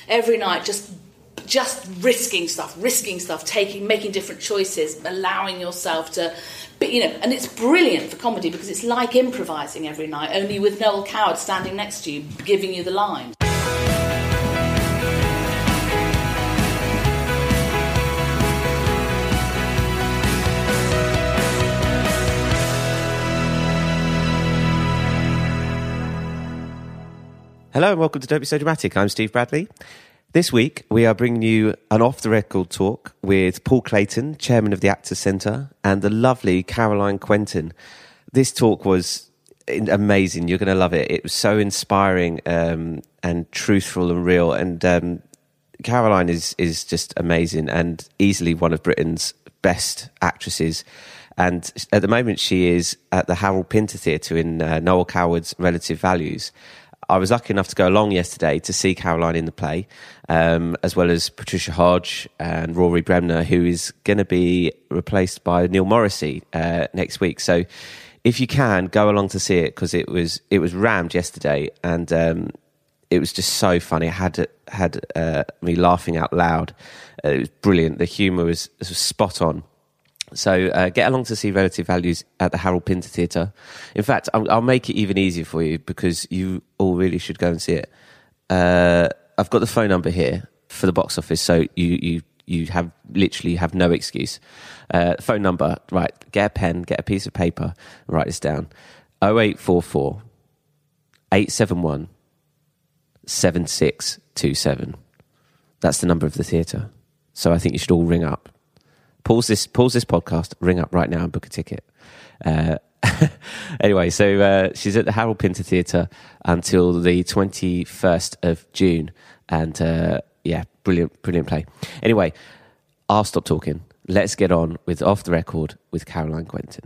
every night, just risking stuff, making different choices, allowing yourself to, and it's brilliant for comedy because it's like improvising every night, only with Noel Coward standing next to you, giving you the line. Hello and welcome to Don't Be So Dramatic. I'm Steve Bradley. This week we are bringing you an off-the-record talk with Paul Clayton, chairman of the Actors Centre, and the lovely Caroline Quentin. This talk was amazing. You're going to love it. It was so inspiring and truthful and real. And Caroline is just amazing and easily one of Britain's best actresses. And at the moment she is at the Harold Pinter Theatre in Noel Coward's Relative Values. I was lucky enough to go along yesterday to see Caroline in the play, as well as Patricia Hodge and Rory Bremner, who is going to be replaced by Neil Morrissey next week. So if you can, go along to see it, because it was rammed yesterday, and it was just so funny. It had me laughing out loud. It was brilliant. The humour was spot on. So get along to see Relative Values at the Harold Pinter Theatre. In fact, I'll make it even easier for you, because you all really should go and see it. I've got the phone number here for the box office, so you have no excuse. Phone number, right, get a pen, get a piece of paper, write this down. 0844 871 7627. That's the number of the theatre. So I think you should all ring up. Pause this podcast, ring up right now and book a ticket. Anyway, so she's at the Harold Pinter Theatre until the 21st of June. And brilliant play. Anyway, I'll stop talking. Let's get on with Off the Record with Caroline Quentin.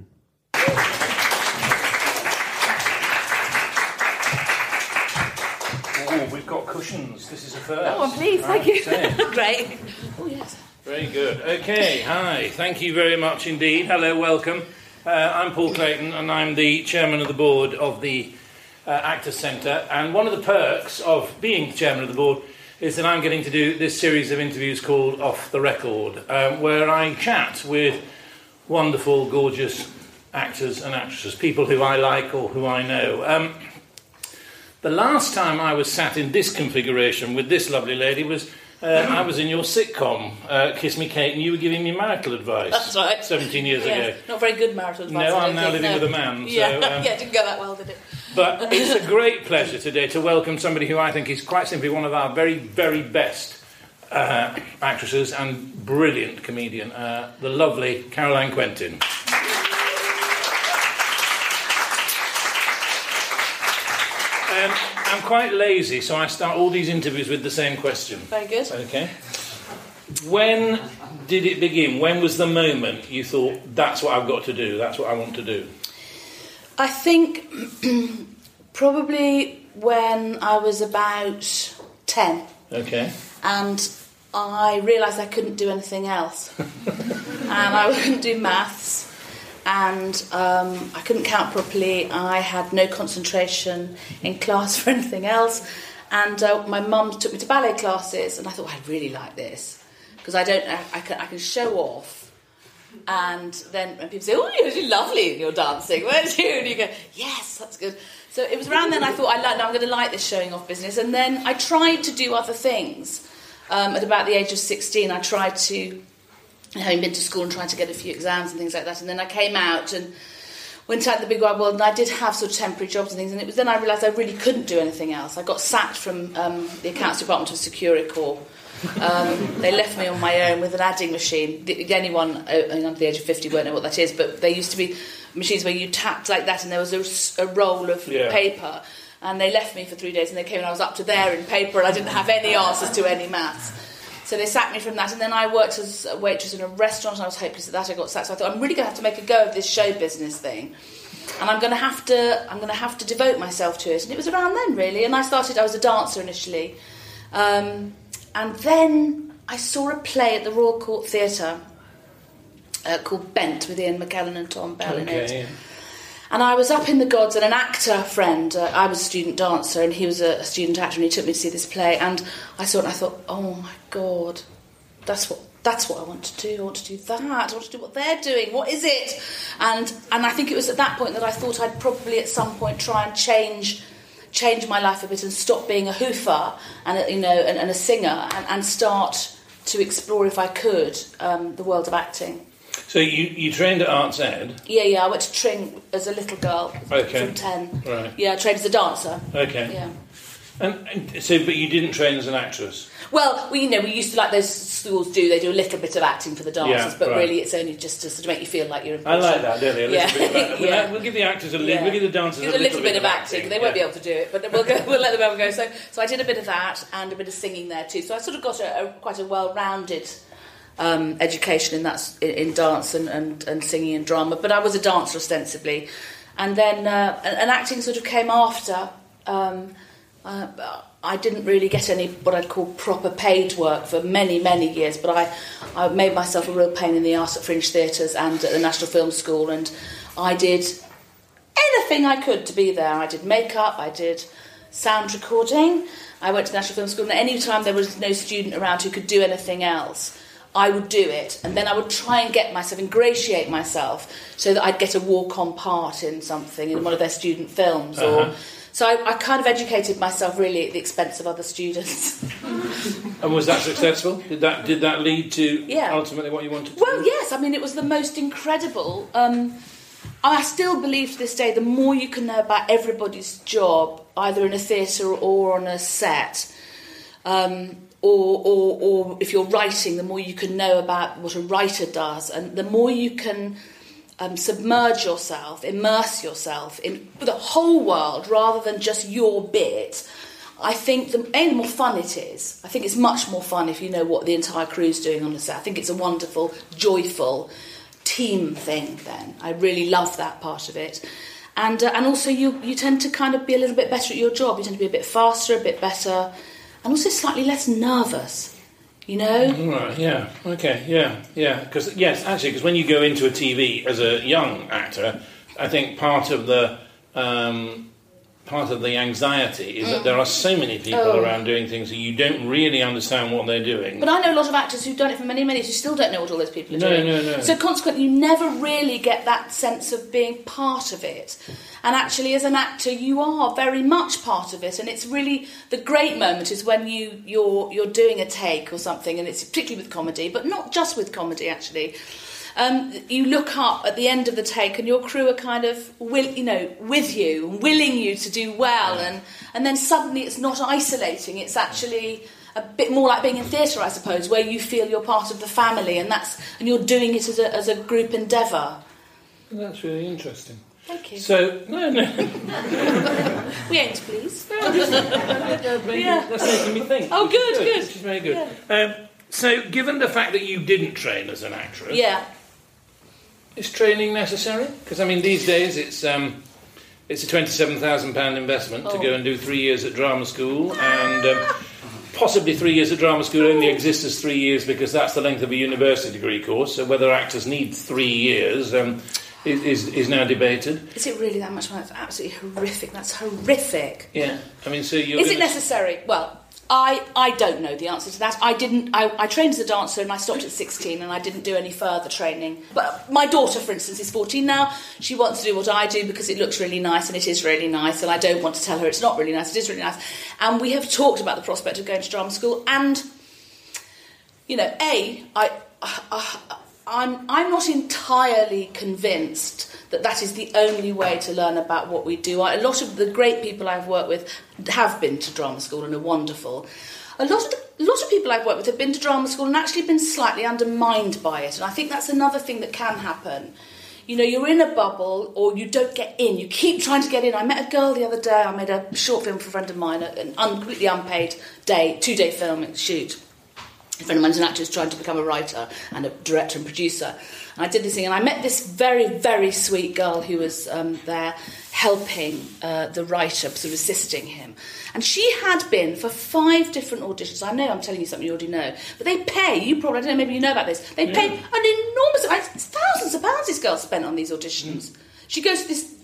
Oh, we've got cushions. This is a first. Oh, I'm pleased, thank you. Great. Oh, yes. Very good. Okay, hi. Thank you very much indeed. Hello, welcome. I'm Paul Clayton, and I'm the chairman of the board of the Actors Centre. And one of the perks of being chairman of the board is that I'm getting to do this series of interviews called Off the Record, where I chat with wonderful, gorgeous actors and actresses, people who I like or who I know. The last time I was sat in this configuration with this lovely lady was... I was in your sitcom, Kiss Me Kate, and you were giving me marital advice. That's right. 17 years ago. Not very good marital advice. No, I'm now living with a man. Yeah, so, it didn't go that well, did it? But it's a great pleasure today to welcome somebody who I think is quite simply one of our very, very best actresses and brilliant comedian, the lovely Caroline Quentin. I'm quite lazy, so I start all these interviews with the same question. Very good. Okay. When did it begin? When was the moment you thought, that's what I've got to do, that's what I want to do? I think probably when I was about 10. Okay. And I realised I couldn't do anything else. And I couldn't do maths. And I couldn't count properly. I had no concentration in class for anything else. And my mum took me to ballet classes, and I thought, I really like this, because I can show off. And then when people say, oh, you're lovely in your dancing, weren't you? And you go, yes, that's good. So it was around then I thought, I'm going to like this showing off business. And then I tried to do other things. At about the age of 16, I tried to... having been to school and trying to get a few exams and things like that, and then I came out and went out in the big wide world, and I did have sort of temporary jobs and things, and it was then I realised I really couldn't do anything else. I got sacked from the accounts department of Securicor. They left me on my own with an adding machine. Anyone under the age of 50 won't know what that is, but there used to be machines where you tapped like that and there was a roll of paper, and they left me for 3 days, and they came and I was up to there in paper, and I didn't have any answers to any maths. So they sacked me from that, and then I worked as a waitress in a restaurant, and I was hopeless at that. I got sacked, so I thought, I'm really going to have to make a go of this show business thing, and I'm going to have to devote myself to it. And it was around then, really. And I was a dancer initially, and then I saw a play at the Royal Court Theatre called Bent, with Ian McKellen and Tom Bell in it. And I was up in the gods, and an actor friend, I was a student dancer, and he was a student actor, and he took me to see this play, and I saw it, and I thought, oh my God, that's what I want to do. I want to do that. I want to do what they're doing. What is it? And I think it was at that point that I thought I'd probably at some point try and change my life a bit and stop being a hoofer and a singer and start to explore, if I could, the world of acting. So you trained at Arts Ed? Yeah, I went to Tring as a little girl from 10. Right. Yeah, I trained as a dancer. Okay. Yeah. And so, but you didn't train as an actress? Well, we used to, like those schools do, they do a little bit of acting for the dancers, but really it's only just to sort of make you feel like you're important. I like that, don't they? A little bit of yeah. We'll give the actors we'll give the dancers a little bit of acting. They won't be able to do it, but we'll let them have a go. So I did a bit of that and a bit of singing there too. So I sort of got quite a well-rounded education in dance and singing and drama, but I was a dancer ostensibly. And then and acting sort of came after. I didn't really get any what I'd call proper paid work for many, many years, but I made myself a real pain in the arse at Fringe Theatres and at the National Film School, and I did anything I could to be there. I did makeup, I did sound recording, I went to the National Film School, and any time there was no student around who could do anything else, I would do it, and then I would try and ingratiate myself so that I'd get a walk-on part in something, in one of their student films, So I kind of educated myself really at the expense of other students. And was that successful? Did that lead to ultimately what you wanted to do? Well, yes. I mean, it was the most incredible. I still believe to this day, the more you can know about everybody's job, either in a theatre or on a set, or if you're writing, the more you can know about what a writer does, and the more you can submerge yourself, immerse yourself in the whole world rather than just your bit. I think the more fun it is. I think it's much more fun if you know what the entire crew's doing on the set. I think it's a wonderful, joyful team thing then. I really love that part of it. And also you tend to kind of be a little bit better at your job. You tend to be a bit faster, a bit better, and also slightly less nervous. You know? Right, yeah, okay, yeah. Because when you go into a TV as a young actor, I think part of the anxiety is that there are so many people around doing things that you don't really understand what they're doing. But I know a lot of actors who've done it for many, many years who still don't know what all those people are doing. No. So consequently, you never really get that sense of being part of it. And actually, as an actor, you are very much part of it. And it's really the great moment is when you're doing a take or something, and it's particularly with comedy, but not just with comedy, actually. You look up at the end of the take and your crew are kind of with you and willing you to do well, and then suddenly it's not isolating, it's actually a bit more like being in theatre, I suppose, where you feel you're part of the family, and you're doing it as a group endeavour. That's really interesting. Thank you. So, no. We aim to please. That's making me think. Oh, good. Which is very good. Yeah. So, given the fact that you didn't train as an actress, is training necessary? Because, I mean, these days it's a £27,000 investment to go and do 3 years at drama school, and possibly 3 years at drama school only exists as 3 years because that's the length of a university degree course, so whether actors need 3 years is now debated. Is it really that much money? That's absolutely horrific. That's horrific. Yeah. I mean, so Is it necessary? Well, I don't know the answer to that. I trained as a dancer and I stopped at 16 and I didn't do any further training. But my daughter, for instance, is 14 now. She wants to do what I do because it looks really nice and it is really nice, and I don't want to tell her it's not really nice, it is really nice. And we have talked about the prospect of going to drama school, and, I'm not entirely convinced that is the only way to learn about what we do. A lot of the great people I've worked with have been to drama school and are wonderful. A lot of people I've worked with have been to drama school and actually been slightly undermined by it, and I think that's another thing that can happen. You're in a bubble, or you don't get in. You keep trying to get in. I met a girl the other day. I made a short film for a friend of mine, an completely unpaid 2-day filming shoot. A friend of mine's an actor who's trying to become a writer and a director and producer. And I did this thing, and I met this very, very sweet girl who was there helping the writer, sort of assisting him. And she had been for 5 different auditions. I know I'm telling you something you already know, but they pay, I don't know, maybe you know about this, they pay an enormous amount, thousands of pounds this girl spent on these auditions. She goes to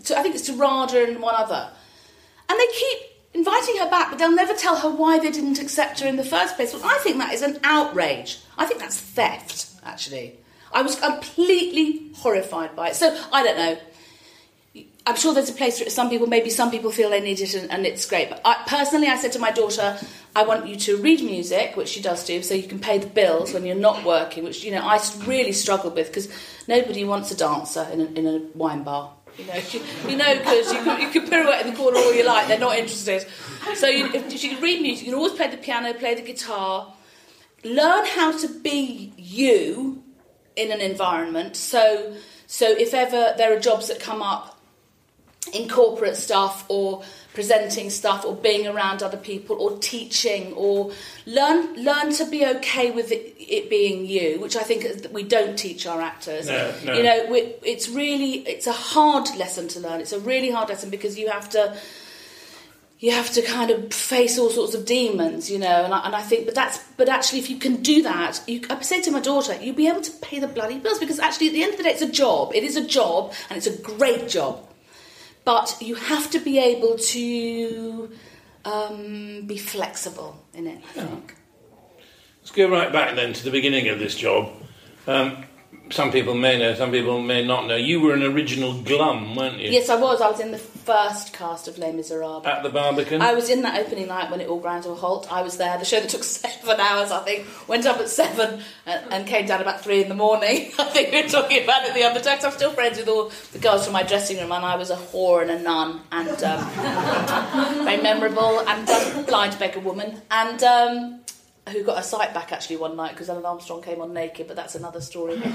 I think it's to Rada and one other. And they keep inviting her back, but they'll never tell her why they didn't accept her in the first place. Well, I think that is an outrage. I think that's theft, actually. I was completely horrified by it. So, I don't know. I'm sure there's a place for it. Some people feel they need it and it's great. But personally, I said to my daughter, I want you to read music, which she does do, so you can pay the bills when you're not working, which, I really struggled with because nobody wants a dancer in a wine bar. Because you can pirouette in the corner all you like, they're not interested. So if you can read music, you can always play the piano, play the guitar, learn how to be you in an environment. So if ever there are jobs that come up in corporate stuff or presenting stuff or being around other people or teaching, or learn to be okay with it being you, which I think we don't teach our actors. No. It's a hard lesson to learn. It's a really hard lesson because you have to kind of face all sorts of demons, and I think, but actually, if you can do that, I say to my daughter, you'll be able to pay the bloody bills, because actually, at the end of the day, it's a job. It is a job, and it's a great job. But you have to be able to be flexible in it, I think. Let's go right back then to the beginning of this job. Some people may know, some people may not know. You were an original glum, weren't you? Yes, I was. I was in the first cast of Les Miserables. At the Barbican? I was in that opening night when it all ground to a halt. I was there. The show that took 7 hours, I think, went up at 7 and came down about 3 in the morning. I think we were talking about it the other day. I'm still friends with all the girls from my dressing room, and I was a whore and a nun, and very memorable, and blind beggar woman, and who got her sight back actually one night because Ellen Armstrong came on naked, but that's another story. So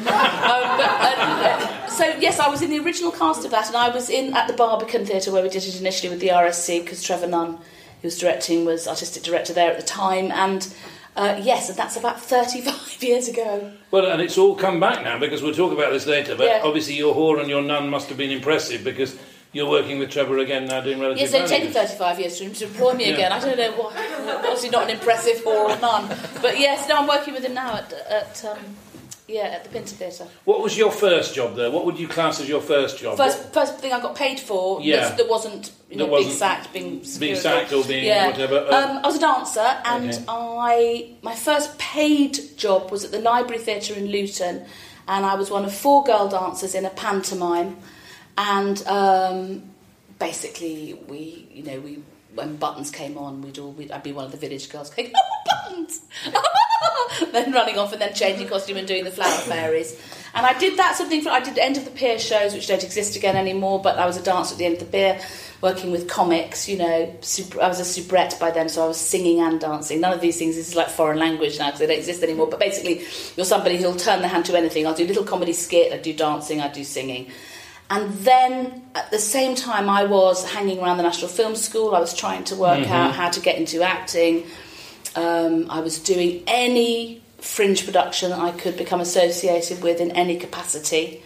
yes, I was in the original cast of that, and I was at the Barbican Theatre where we did it initially with the RSC, because Trevor Nunn, who was directing, was artistic director there at the time, and yes, and that's about 35 years ago. Well, and it's all come back now, because we'll talk about this later, but obviously your whore and your nun must have been impressive, because you're working with Trevor again now, doing relative. Yes, they've taken 35 years to employ me again. I don't know what. Obviously, not an impressive whore or none. But yes, no, I'm working with him now at the Pinter Theatre. What was your first job there? What would you class as your first job? First thing I got paid for. That wasn't being sacked, being sacked or being whatever. I was a dancer, and my first paid job was at the Library Theatre in Luton, and I was one of 4 girl dancers in a pantomime. And basically, we when Buttons came on, I'd be one of the village girls going, "Oh, Buttons!" then running off and then changing costume and doing the Flower Fairies. And I did that sort of thing. I did the End of the Pier shows, which don't exist again anymore. But I was a dancer at the End of the Pier, working with comics. I was a soubrette by then, so I was singing and dancing. None of these things. This is like foreign language now because they don't exist anymore. But basically, you're somebody who'll turn their hand to anything. I'll do a little comedy skit. I do dancing. I do singing. And then, at the same time, I was hanging around the National Film School. I was trying to work out how to get into acting. I was doing any fringe production that I could become associated with in any capacity.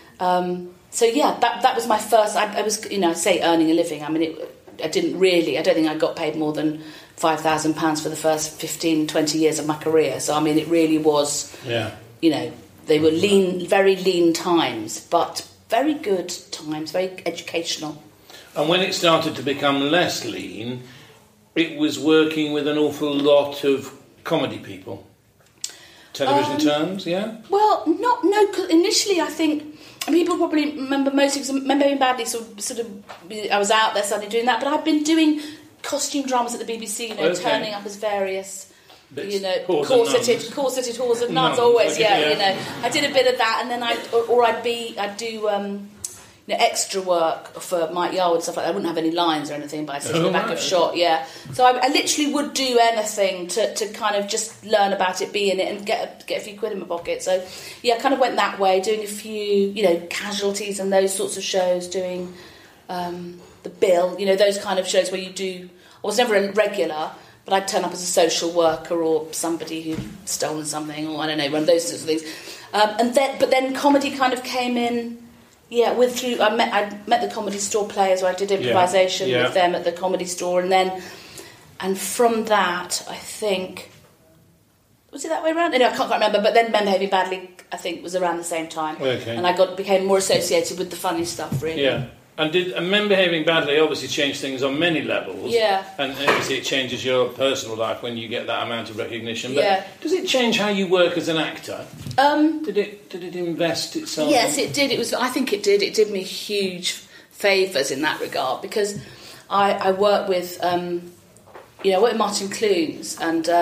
That was my first... I was, say earning a living. I mean, I don't think I got paid more than £5,000 for the first 15, 20 years of my career. So, I mean, it really was... Yeah. They were very lean times, but... very good times, very educational. And when it started to become less lean, it was working with an awful lot of comedy people. Television terms, yeah? Well, because initially I think, and people probably remember Behaving Badly, sort of, I was out there suddenly doing that, but I've been doing costume dramas at the BBC, turning up as various... corseted whores and nuns, always, I did a bit of that, and then I'd do extra work for Mike Yarwood and stuff like that. I wouldn't have any lines or anything, but I'd sit in the back of shot, So I literally would do anything to kind of just learn about it, be in it, and get a few quid in my pocket. So, I kind of went that way, doing a few, Casualties and those sorts of shows, doing The Bill, those kind of shows where you do... I was never a regular... but I'd turn up as a social worker or somebody who'd stolen something, or I don't know, one of those sorts of things. But then comedy kind of came in. I met the Comedy Store players, where I did improvisation with them at the Comedy Store, and from that, I think, was it that way around? No, I can't quite remember. But then Men Behaving Badly, I think, was around the same time, and I became more associated with the funny stuff, really. Yeah. And Men Behaving Badly obviously changed things on many levels. Yeah. And obviously it changes your personal life when you get that amount of recognition. But Yeah. does it change how you work as an actor? Did it invest itself? Yes, it did. I think it did. It did me huge favours in that regard, because I work with, I work with Martin Clunes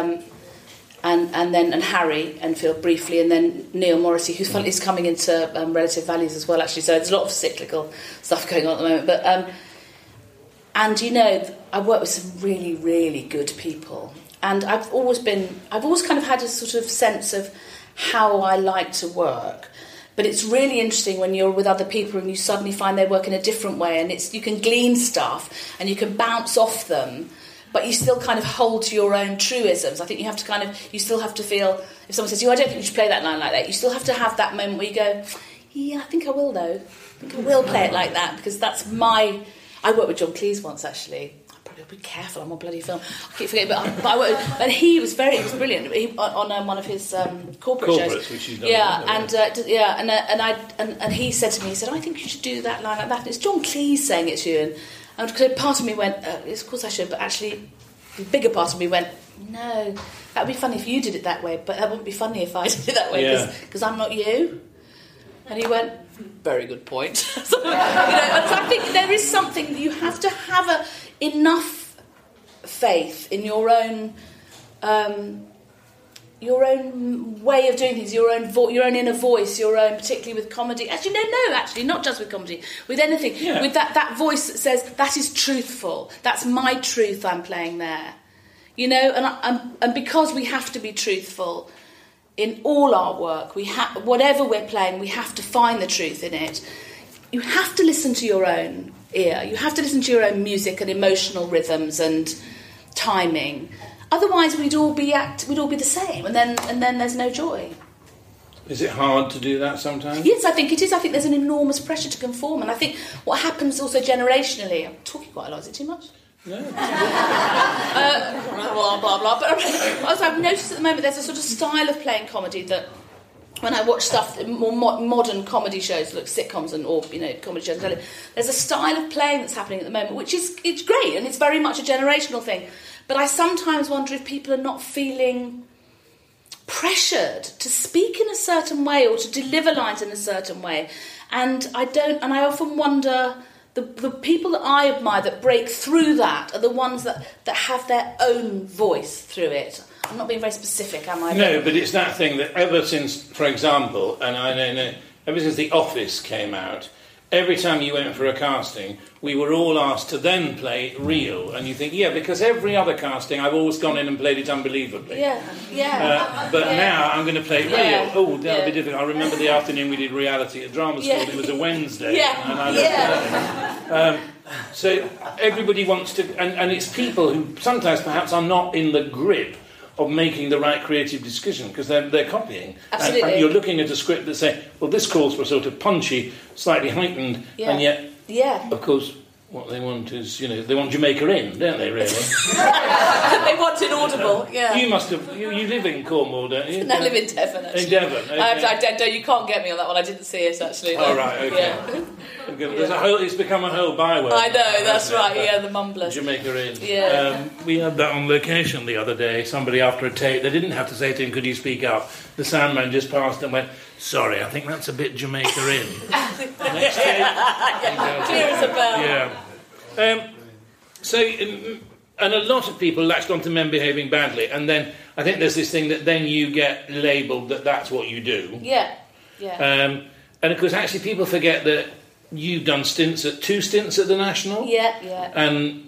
and Harry Enfield briefly, and then Neil Morrissey, who's is coming into Relative Values as well, actually. So there's a lot of cyclical stuff going on at the moment. But I work with some really, really good people, and I've always kind of had a sort of sense of how I like to work. But it's really interesting when you're with other people and you suddenly find they work in a different way, and you can glean stuff and you can bounce off them, but you still kind of hold to your own truisms. I think you still have to feel, if someone says, I don't think you should play that line like that, you still have to have that moment where you go, yeah, I think I will though. I think I will play it like that, because that's I worked with John Cleese once, actually. I'll be careful, I'm on bloody film. I keep forgetting, but I worked with, and he was brilliant. He, on one of his corporate shows. Which he's done. And he said to me, I think you should do that line like that. And it's John Cleese saying it to you, and part of me went, of course I should, but actually the bigger part of me went, no, that would be funny if you did it that way, but that wouldn't be funny if I did it that way, because I'm not you. And he went, very good point. And so I think there is something, you have to have enough faith in your own way of doing things, your own inner voice, particularly with comedy. Actually, not just with comedy, with anything. Yeah. With that voice that says, that is truthful. That's my truth I'm playing there. And because we have to be truthful in all our work, whatever we're playing, we have to find the truth in it. You have to listen to your own ear. You have to listen to your own music and emotional rhythms and timing. Otherwise, we'd all be the same, and then there's no joy. Is it hard to do that sometimes? Yes, I think it is. I think there's an enormous pressure to conform, and I think what happens also generationally. I'm talking quite a lot. Is it too much? No. Blah blah blah. But as I've noticed at the moment, there's a sort of style of playing comedy that, when I watch stuff, more modern comedy shows, like sitcoms or comedy shows, there's a style of playing that's happening at the moment, which it's great, and it's very much a generational thing. But I sometimes wonder if people are not feeling pressured to speak in a certain way or to deliver lines in a certain way, and I often wonder. The people that I admire that break through that are the ones that have their own voice through it. I'm not being very specific, am I? No, but it's that thing that ever since, for example, and I know, ever since The Office came out, every time you went for a casting, we were all asked to then play real. And you think, because every other casting, I've always gone in and played it unbelievably. But now I'm going to play real. Oh, that'll be difficult. I remember the afternoon we did reality at drama school. It was a Wednesday. So everybody wants to... And it's people who sometimes perhaps are not in the grip of making the right creative decision, because they're copying. Absolutely. And you're looking at a script that say, well, this calls for sort of punchy, slightly heightened, and yet, of course, what they want is, they want Jamaica in, don't they, really? They want inaudible, You must have... You live in Cornwall, don't you? I live in Devon, actually. In Devon, okay. You can't get me on that one. I didn't see it, actually. Oh, right, okay. There's it's become a whole byword. I know, that's right, the mumblers. Jamaica in. Yeah. We had that on location the other day. Somebody, after a take, they didn't have to say to him, could you speak up? The soundman just passed and went, sorry, I think that's a bit Jamaica in. Next take. Clear as a bell. Yeah. And a lot of people latched onto Men Behaving Badly, and then I think there's this thing that then you get labelled that that's what you do. Yeah. And of course, actually, people forget that you've done two stints at the National. Yeah. And,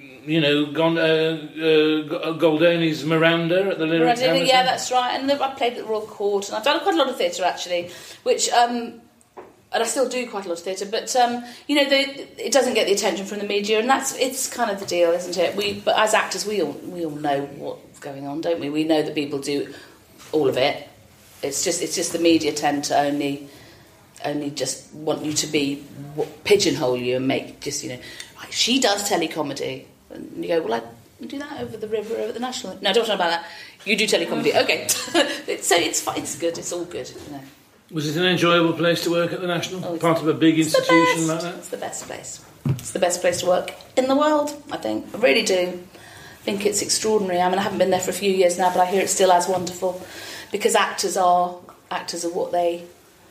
Goldoni's Miranda at the Lyrics Hamilton. Yeah, that's right. And I played at the Royal Court, and I've done quite a lot of theatre, actually, which... and I still do quite a lot of theatre, but it doesn't get the attention from the media, and it's kind of the deal, isn't it? But as actors, we all know what's going on, don't we? We know that people do all of it. It's just the media tend to only just want you to be pigeonhole you and make just right, she does telecomedy, and you go, well, I do that over the river over the National. No, don't talk about that. You do telecomedy, okay? So it's good. It's all good, Was it an enjoyable place to work at the National? Part of a big institution like that? It's the best place. It's the best place to work in the world, I think. I really do. I think it's extraordinary. I mean, I haven't been there for a few years now, but I hear it's still as wonderful because actors are what they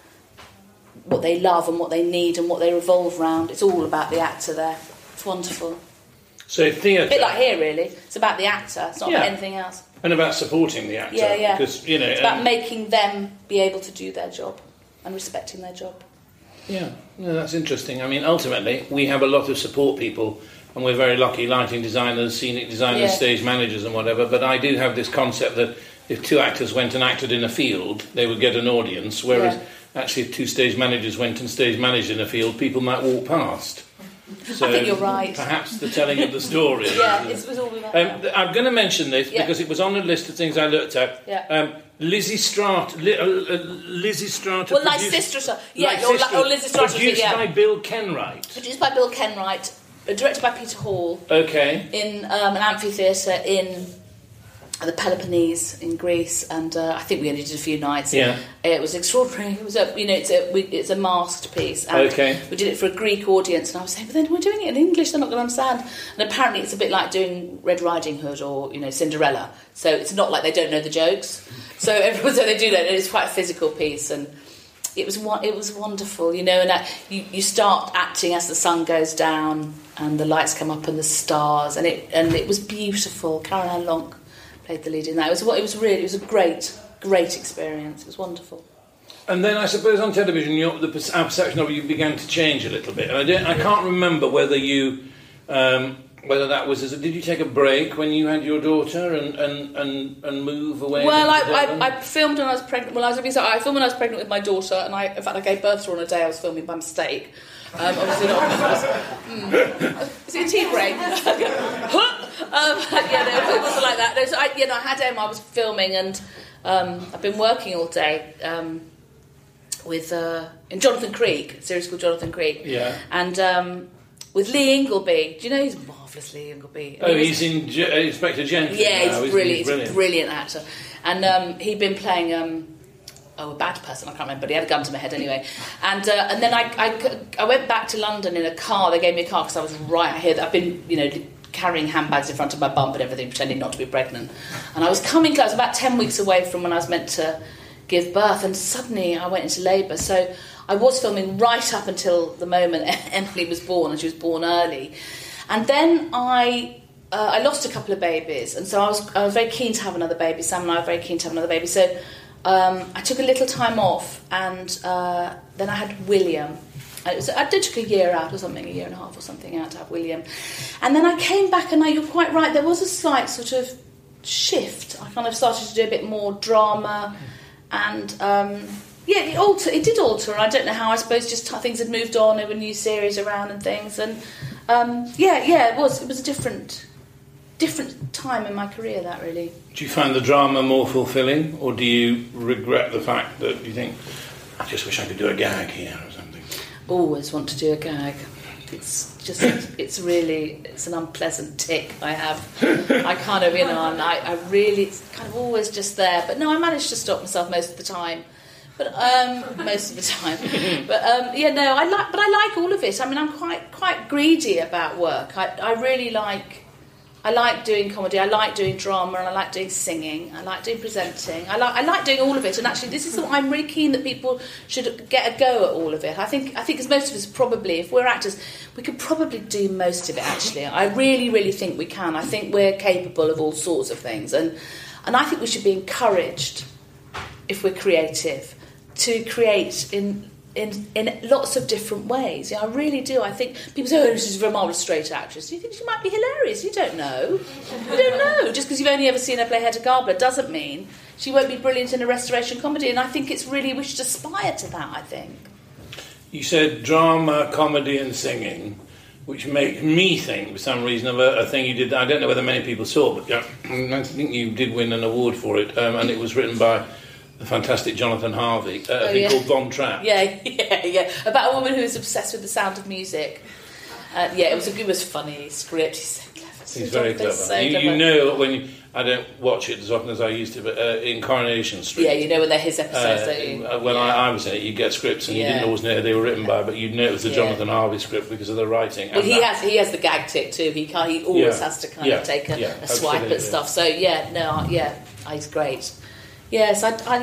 love and what they need and what they revolve around. It's all about the actor there. It's wonderful. So theatre... A bit like here, really. It's about the actor. It's not about anything else. And about supporting the actor. Yeah. Because, it's about making them be able to do their job and respecting their job. Yeah, no, that's interesting. I mean, ultimately, we have a lot of support people, and we're very lucky, lighting designers, scenic designers, stage managers and whatever, but I do have this concept that if two actors went and acted in a field, they would get an audience, whereas actually if two stage managers went and stage managed in a field, people might walk past. So I think you're right. Perhaps the telling of the story. It was all about that. I'm going to mention this because it was on a list of things I looked at. Lizzie Strata. Well, Leicester. Or Lizzie Strata. Produced by Bill Kenwright. Produced by Bill Kenwright. Directed by Peter Hall. Okay. In an amphitheatre in the Peloponnese in Greece, and I think we only did a few nights. Yeah. It was extraordinary. It was it's a masked piece. And we did it for a Greek audience, and I was saying, but then we're doing it in English, they're not going to understand. And apparently it's a bit like doing Red Riding Hood or, Cinderella. So it's not like they don't know the jokes. So they do know. It's quite a physical piece, and it was wonderful, and you start acting as the sun goes down and the lights come up and the stars, and it was beautiful. Caroline Lonk played the lead in that. It was a great experience. It was wonderful. And then I suppose on television, our perception of you began to change a little bit. And I can't remember whether you, whether that was. Did you take a break when you had your daughter and move away? Well, I filmed when I was pregnant. Well, I filmed when I was pregnant with my daughter, and in fact I gave birth to her on a day I was filming by mistake. Obviously not. Is it a tea break? It wasn't like that. No, so I had Emma. I was filming, and I've been working all day with in Jonathan Creek, a series called Jonathan Creek. Yeah. And with Lee Ingleby. Do you know he's marvellous, Lee Ingleby? He's in Inspector Gentry. Yeah, he's brilliant. He's a brilliant actor, and he'd been playing. A bad person, I can't remember, but he had a gun to my head anyway. And then I went back to London in a car. They gave me a car because I was right here. I've been, carrying handbags in front of my bump and everything, pretending not to be pregnant. And I was coming close, about 10 weeks away from when I was meant to give birth, and suddenly I went into labour. So I was filming right up until the moment Emily was born, and she was born early. And then I lost a couple of babies, and so I was very keen to have another baby. Sam and I were very keen to have another baby. So I took a little time off, and then I had William. I took a year out or something, a year and a half or something out to have William. And then I came back, and you're quite right, there was a slight sort of shift. I kind of started to do a bit more drama, and it did alter. I don't know how. I suppose just things had moved on. There were new series around and things, and it was a different time in my career, that really. Do you find the drama more fulfilling, or do you regret the fact that you think, I just wish I could do a gag here or something? Always want to do a gag. It's an unpleasant tick I have. I kind of, I really, it's kind of always just there. But no, I manage to stop myself most of the time. But I like all of it. I mean, I'm quite greedy about work. I really like. I like doing comedy, I like doing drama, and I like doing singing, I like doing presenting, I like doing all of it. And actually, this is what I'm really keen that people should get a go at all of it. I think as most of us probably, if we're actors, we could probably do most of it, actually. I really, really think we can. I think we're capable of all sorts of things. And I think we should be encouraged, if we're creative, to create in lots of different ways. I really do. I think people say, she's a marvellous straight actress. You think she might be hilarious? You don't know. You don't know. Just because you've only ever seen her play Hedda Gabler doesn't mean she won't be brilliant in a restoration comedy. And I think it's really, we should aspire to that, I think. You said drama, comedy and singing, which make me think, for some reason, of a thing you did. I don't know whether many people saw, but I think you did win an award for it, and it was written by the fantastic Jonathan Harvey, a thing called Von Trapp. Yeah. About a woman who was obsessed with the sound of music. It was funny script. He's so clever. He's very clever. You know when I don't watch it as often as I used to, but in Coronation Street. Yeah, you know when they're his episodes, don't you? When I was in it, you get scripts and you didn't always know who they were written by, but you'd know it was the Jonathan Harvey script because of the writing. Well, he has the gag tick too. He always has to kind of take a swipe at stuff. So he's great. Yes,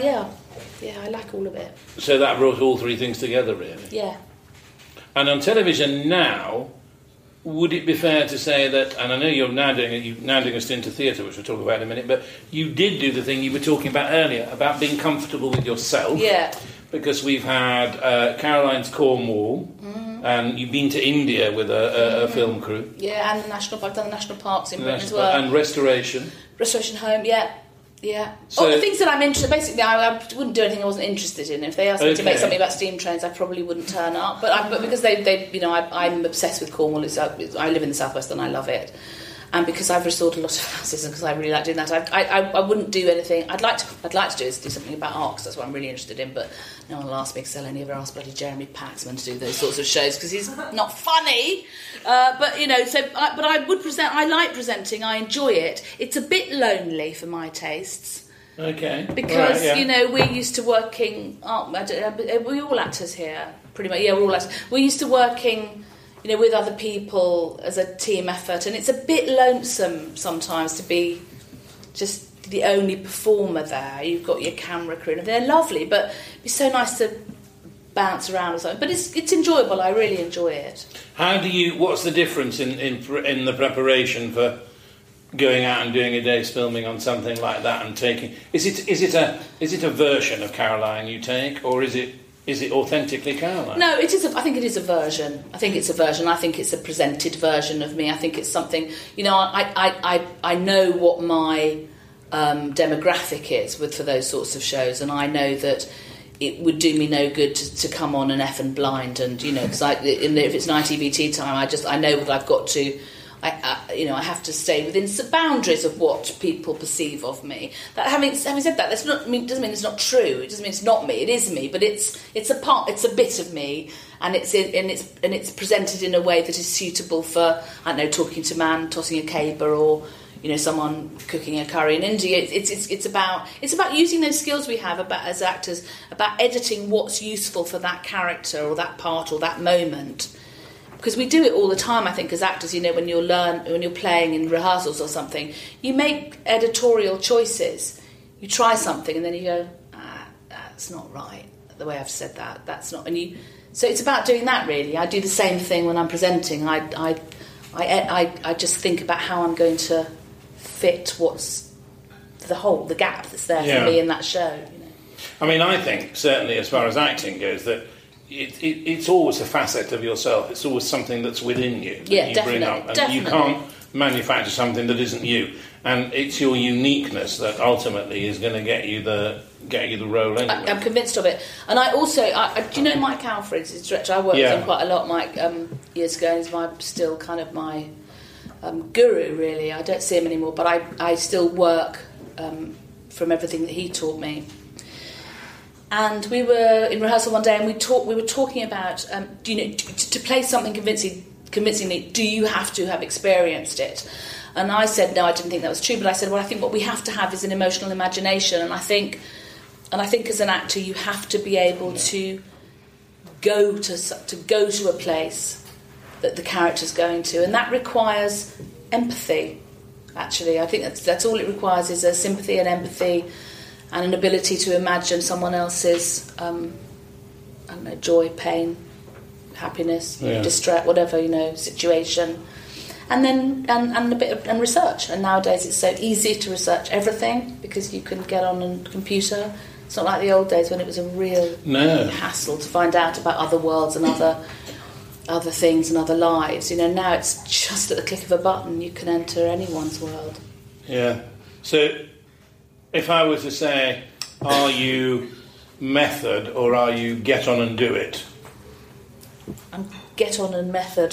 I like all of it. So that brought all three things together, really. Yeah. And on television now, would it be fair to say that, and I know you're now doing a stint to theatre, which we'll talk about in a minute, but you did do the thing you were talking about earlier, about being comfortable with yourself. Yeah. Because we've had Caroline's Cornwall, and you've been to India with a film crew. Yeah, and I've done the national parks in Britain as well. And Restoration. Restoration Home, yeah. So, the things that I'm interested in, basically, I wouldn't do anything I wasn't interested in. If they asked me to make something about steam trains, I probably wouldn't turn up. But because I'm obsessed with Cornwall. I live in the southwest and I love it. And because I've restored a lot of houses and because I really like doing that, I wouldn't do anything. I'd like to do something about art, because that's what I'm really interested in. But no one will ask me, because they'll only ever ask bloody Jeremy Paxman to do those sorts of shows, because he's not funny. But I would present. I like presenting. I enjoy it. It's a bit lonely for my tastes. Okay. Because we're used to working. We're all actors here, pretty much. Yeah, we're all actors. We're used to working, with other people as a team effort, and it's a bit lonesome sometimes to be just the only performer there. You've got your camera crew, and they're lovely, but it'd be so nice to bounce around or something. But it's enjoyable. I really enjoy it. What's the difference in the preparation for going out and doing a day's filming on something like that and taking? Is it a version of Caroline you take, or is it authentically Caroline? No, it is. I think it is a version. I think it's a presented version of me. I think it's something. I know what my demographic is for those sorts of shows, and I know that it would do me no good to come on an effing blind, and because if it's an ITV time, I know that I've got to. I have to stay within the boundaries of what people perceive of me. That having said that, doesn't mean it's not true. It doesn't mean it's not me. It is me, but it's a part. It's a bit of me, and it's presented in a way that is suitable for, I don't know, talking to a man, tossing a caber, or someone cooking a curry in India. It's about using those skills we have as actors, about editing what's useful for that character or that part or that moment. Because we do it all the time, I think, as actors. When you're playing in rehearsals or something, you make editorial choices. You try something, and then you go, that's not right. The way I've said that, that's not. So it's about doing that, really. I do the same thing when I'm presenting. I just think about how I'm going to fit what's the gap that's there for me in that show. I mean, I think certainly, as far as acting goes, that. It's always a facet of yourself. It's always something that's within you that you bring up, and you can't manufacture something that isn't you. And it's your uniqueness that ultimately is going to get you the role anyway. I'm convinced of it. And I also, do you know Mike Alfred's his director? I worked with him quite a lot, Mike, years ago. He's still kind of my guru, really. I don't see him anymore, but I still work from everything that he taught me. And we were in rehearsal one day, and we were talking about, to play something convincingly, do you have to have experienced it? And I said, no, I didn't think that was true. But I said, well, I think what we have to have is an emotional imagination. And I think as an actor, you have to be able to go to a place that the character's going to, and that requires empathy. Actually, I think that's all it requires, is a sympathy and empathy. And an ability to imagine someone else's, joy, pain, happiness, distress, whatever, situation, and then and a bit of research. And nowadays it's so easy to research everything because you can get on a computer. It's not like the old days when it was a real hassle to find out about other worlds and other things and other lives. Now it's just at the click of a button you can enter anyone's world. Yeah. So. If I were to say, are you method or are you get on and do it? I'm get on and method.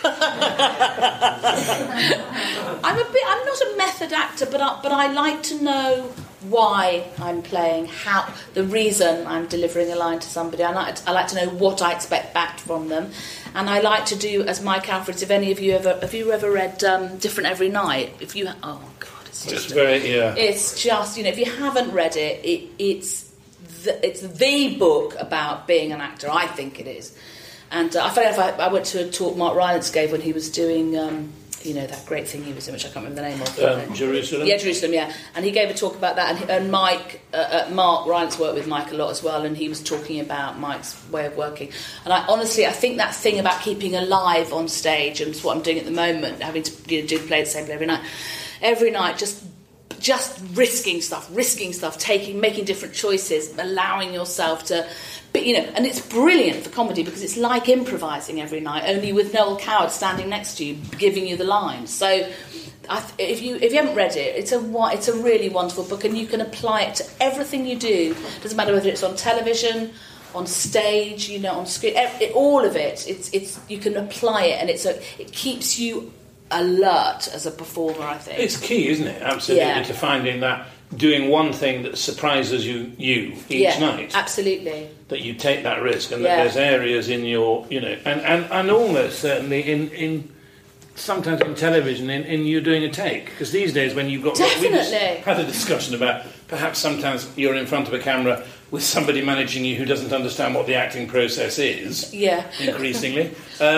I'm not a method actor, but I like to know why I'm playing, the reason I'm delivering a line to somebody. I like to know what I expect back from them, and I like to do as Mike Alfred's. If any of you have you ever read Different Every Night? Oh God. It's just It's just, if you haven't read it, it's the book about being an actor. I think it is. And I went to a talk Mark Rylance gave when he was doing, that great thing he was in, which I can't remember the name of. Jerusalem? Yeah, Jerusalem, yeah. And he gave a talk about that. And Mark Rylance worked with Mike a lot as well, and he was talking about Mike's way of working. And I think that thing about keeping alive on stage, and it's what I'm doing at the moment, having to play the same play every night, just risking stuff, making different choices, allowing yourself to... But, and it's brilliant for comedy because it's like improvising every night, only with Noel Coward standing next to you, giving you the lines. So if you haven't read it, it's a really wonderful book, and you can apply it to everything you do. Doesn't matter whether it's on television, on stage, on screen, all of it. It's you can apply it, and it keeps you alert as a performer, I think. It's key, isn't it? Absolutely, to finding that, doing one thing that surprises you each night. Absolutely. That you take that risk, and that there's areas in your, and almost certainly in sometimes in television, in you doing a take. Because these days when you've got... Definitely. We just had a discussion about perhaps sometimes you're in front of a camera with somebody managing you who doesn't understand what the acting process is. Yeah. Increasingly.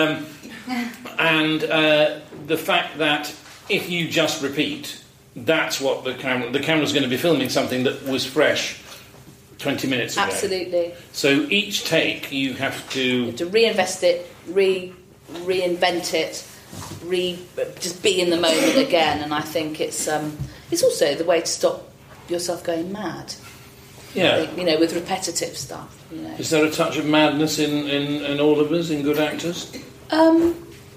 And the fact that if you just repeat, that's what the camera's going to be filming something that was fresh 20 minutes ago. Absolutely. So each take you have to... You have to reinvest it, reinvent it, just be in the moment again. And I think it's also the way to stop yourself going mad. Yeah. With repetitive stuff. Is there a touch of madness in all of us, in good actors? I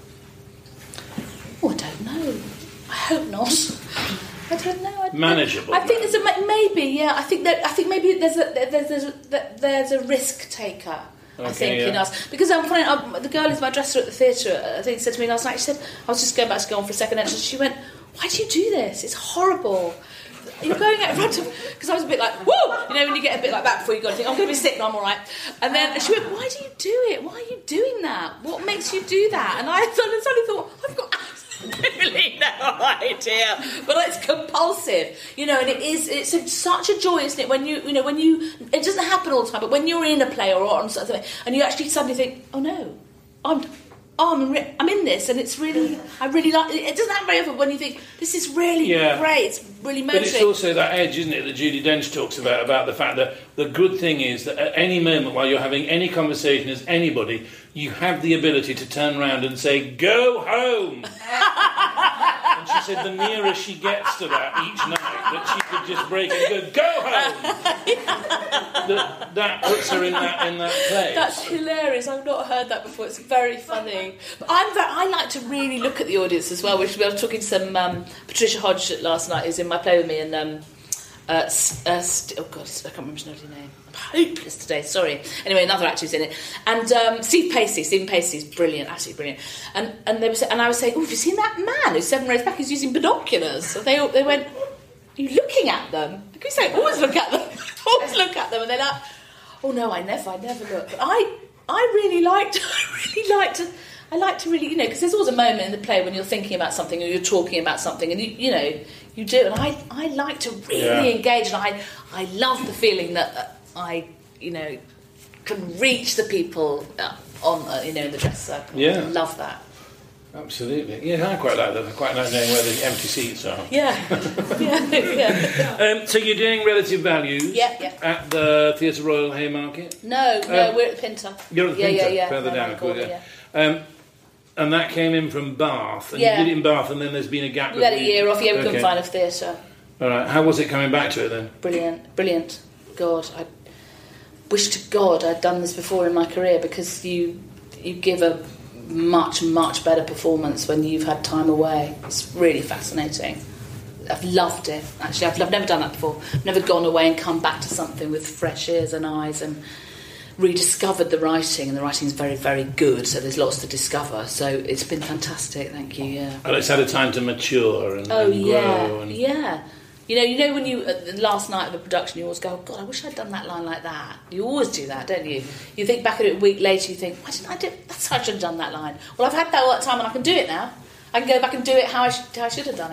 don't know. I hope not. I don't know. Manageable. I think there's maybe. Yeah. I think maybe there's a risk taker. Okay, I think in us, because the girl who's my dresser at the theatre, I think, said to me last night. She said, I was just going back to go on for a second entrance. She went, "Why do you do this? It's horrible. You're going out in front of..." Because I was a bit like, whoa! When you get a bit like that before you go and think, I'm going to be sick, no, I'm all right. And then she went, "Why do you do it? Why are you doing that? What makes you do that?" And I suddenly thought, I've got absolutely no idea. But it's compulsive, and it's such a joy, isn't it? When it doesn't happen all the time, but when you're in a play or on something, and you actually suddenly think, oh no, I'm in this, and it's really, I really like it. It doesn't happen very often when you think, this is really great, it's really motivating. But it's also that edge, isn't it, that Judi Dench talks about the fact that the good thing is that at any moment while you're having any conversation as anybody, you have the ability to turn around and say, "Go home!" And she said the nearer she gets to that each night, that she could just break and go home! that puts her in that place. That's hilarious. I've not heard that before. It's very funny. But I like to really look at the audience as well. I was talking to some Patricia Hodge last night, who's in my play with me, and oh God, I can't remember his name. I'm hopeless today, sorry. Anyway, another actor who's in it. And Stephen Pacey's brilliant, absolutely brilliant. And they were saying, and I was saying, "Oh, have you seen that man who's 7 rows back? He's using binoculars." So they went, "Are you looking at them?" I keep saying, "Always look at them." Always look at them. And they're like, "Oh no, I never look." But I really like to, because there's always a moment in the play when you're thinking about something or you're talking about something, and you do, and I like to really engage, and I love the feeling that I can reach the people in the dress circle. Yeah, I love that. Absolutely. Yeah, I quite like that. I quite like knowing where the empty seats are. Yeah. So you're doing Relative Values at the Theatre Royal Haymarket? No, we're at the Pinter. You're at the Pinter? Yeah. Further down. And that came in from Bath, and you did it in Bath, and then there's been a gap. We had a year off, we couldn't find a theatre. All right, how was it coming back to it then? Brilliant. God, I wish to God I'd done this before in my career, because you give a much, much better performance when you've had time away. It's really fascinating. I've loved it, actually. I've never done that before. I've never gone away and come back to something with fresh ears and eyes and rediscovered the writing, and the writing is very, very good, so there's lots to discover. So it's been fantastic, thank you, yeah. And it's had a time to mature and grow. Yeah. When you, the last night of a production, you always go, "God, I wish I'd done that line like that." You always do that, don't you? You think back at it a week later, you think, "Why didn't I do it? That's how I should have done that line." Well, I've had that all that time, and I can do it now. I can go back and do it how I should have done it.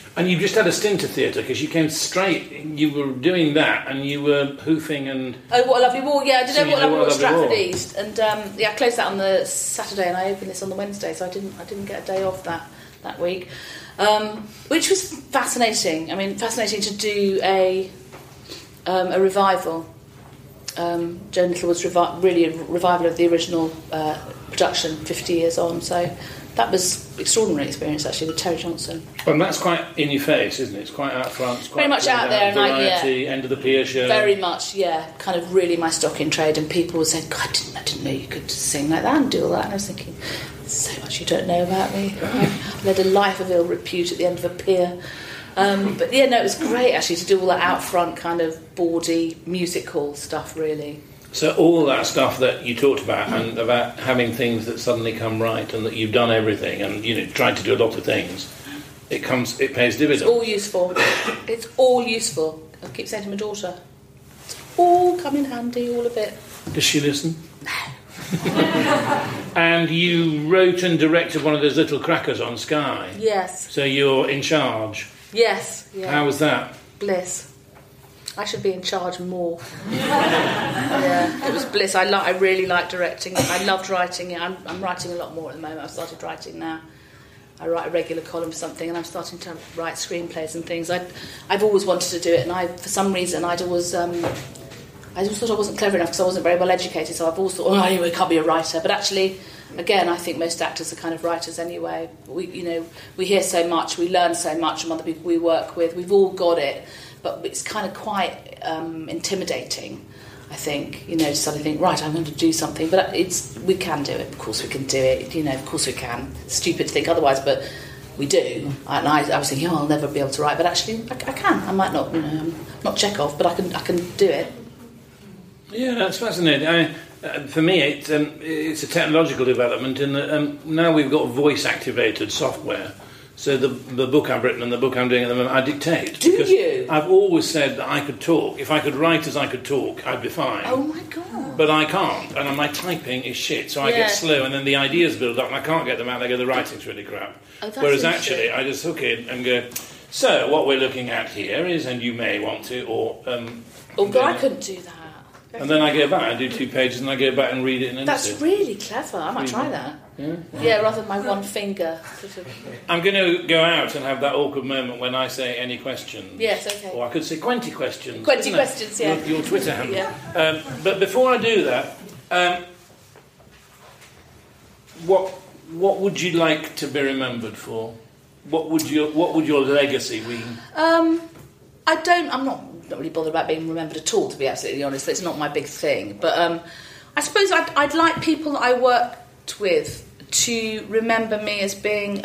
And you just had a stint of theatre because you came straight. You were doing that, and you were hoofing and. Oh, What a Lovely War! Yeah, I did Singing What a Lovely War at Stratford War. East, and I closed that on the Saturday, and I opened this on the Wednesday, so I didn't get a day off that week, which was fascinating. I mean, fascinating to do a revival. Joan Littlewood's really a revival of the original production 50 years on, so that was extraordinary experience actually with Terry Johnson. And that's quite in your face, isn't it? It's quite out front. It's quite Very much out there, and variety, end of the pier show. Very much, yeah. Kind of really my stock in trade, and people would say, God, I didn't know you could sing like that and do all that. And I was thinking, there's so much you don't know about me. I led a life of ill repute at the end of a pier. But yeah, no, it was great actually to do all that out front kind of bawdy music hall stuff, really. So all that stuff that you talked about, and about having things that suddenly come right, and that you've done everything, and tried to do a lot of things, it pays dividends. It's all useful. It's all useful. I keep saying to my daughter, it's all come in handy, all of it. Does she listen? And you wrote and directed one of those little crackers on Sky. Yes. So you're in charge. Yes. Yeah. How was that? Bliss. I should be in charge more. Yeah, it was bliss. I really like directing it. I loved writing it. I'm writing a lot more at the moment. I've started writing now. I write a regular column for something, and I'm starting to write screenplays and things. I've always wanted to do it, and for some reason I always thought I wasn't clever enough because I wasn't very well educated. So I've always thought, I can't be a writer. But actually, again, I think most actors are kind of writers anyway. We hear so much, we learn so much from other people we work with. We've all got it. But it's kind of quite intimidating, I think, to suddenly think, right, I'm going to do something. But we can do it. Of course we can do it. Of course we can. It's stupid to think otherwise, but we do. And I was thinking, I'll never be able to write. But actually, I can. I might not, I'm not Chekhov, but I can do it. Yeah, that's fascinating. For me, it's a technological development in that now we've got voice-activated software. So the book I've written and the book I'm doing at the moment, I dictate. Do you? I've always said that I could talk. If I could write as I could talk, I'd be fine. Oh, my God. But I can't, and my typing is shit, so I get slow, and then the ideas build up, and I can't get them out, they go, the writing's really crap. Oh, whereas actually, I just hook in and go, so what we're looking at here is, and you may want to, or... but I couldn't do that. And then I go back and do 2 pages, and I go back and read it. That's really clever. I might try that. Yeah, rather than my one finger. I'm going to go out and have that awkward moment when I say any questions. Yes, okay. Or I could say 20 questions. 20 questions, yeah. Your Twitter handle. Yeah. But before I do that, what would you like to be remembered for? What would your legacy be? I'm not really bothered about being remembered at all, to be absolutely honest. It's not my big thing. But I suppose I'd like people that I worked with to remember me as being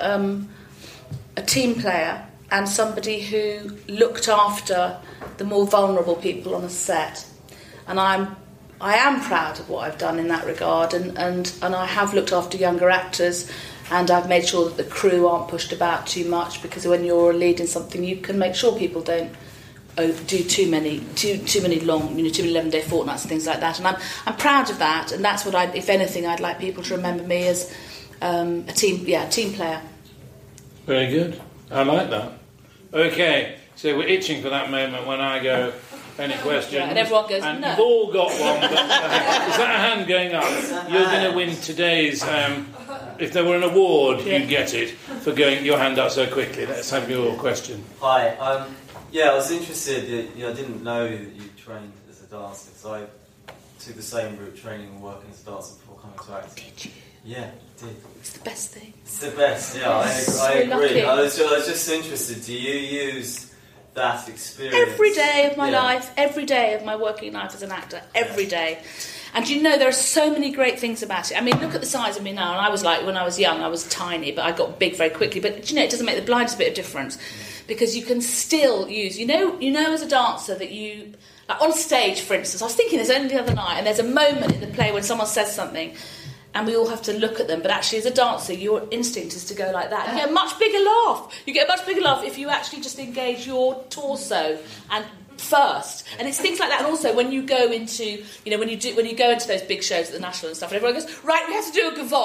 a team player and somebody who looked after the more vulnerable people on a set. And I am proud of what I've done in that regard, and I have looked after younger actors, and I've made sure that the crew aren't pushed about too much, because when you're a lead in something, you can make sure people don't do too many long, too many 11-day fortnights and things like that. And I'm proud of that, and that's what if anything, I'd like people to remember me as a team player. Very good. I like that. Okay, so we're itching for that moment when I go, any questions? Yeah, and everyone goes, and no. You've all got one, but is that a hand going up? You're going to win today's... if there were an award, you'd get it for going your hand up so quickly. Let's have your question. Hi. I was interested. I didn't know that you trained as a dancer, because I took the same route, training and working as a dancer before coming to acting. Did you? Yeah, did. It's the best thing. It's the best. Yeah, I agree. I was just interested. Do you use that experience every day of my life, every day of my working life as an actor, every day? And there are so many great things about it. I mean, look at the size of me now. And I was like, when I was young, I was tiny, but I got big very quickly. But it doesn't make the blindest bit of difference, because you can still use, as a dancer that you, like on stage, for instance. I was thinking this only the other night, and there's a moment in the play when someone says something, and we all have to look at them. But actually, as a dancer, your instinct is to go like that. You get a much bigger laugh. You get a much bigger laugh if you actually just engage your torso and first. And it's things like that. And also when you go into, when you go into those big shows at the National and stuff, and everyone goes, right, we have to do a gavotte.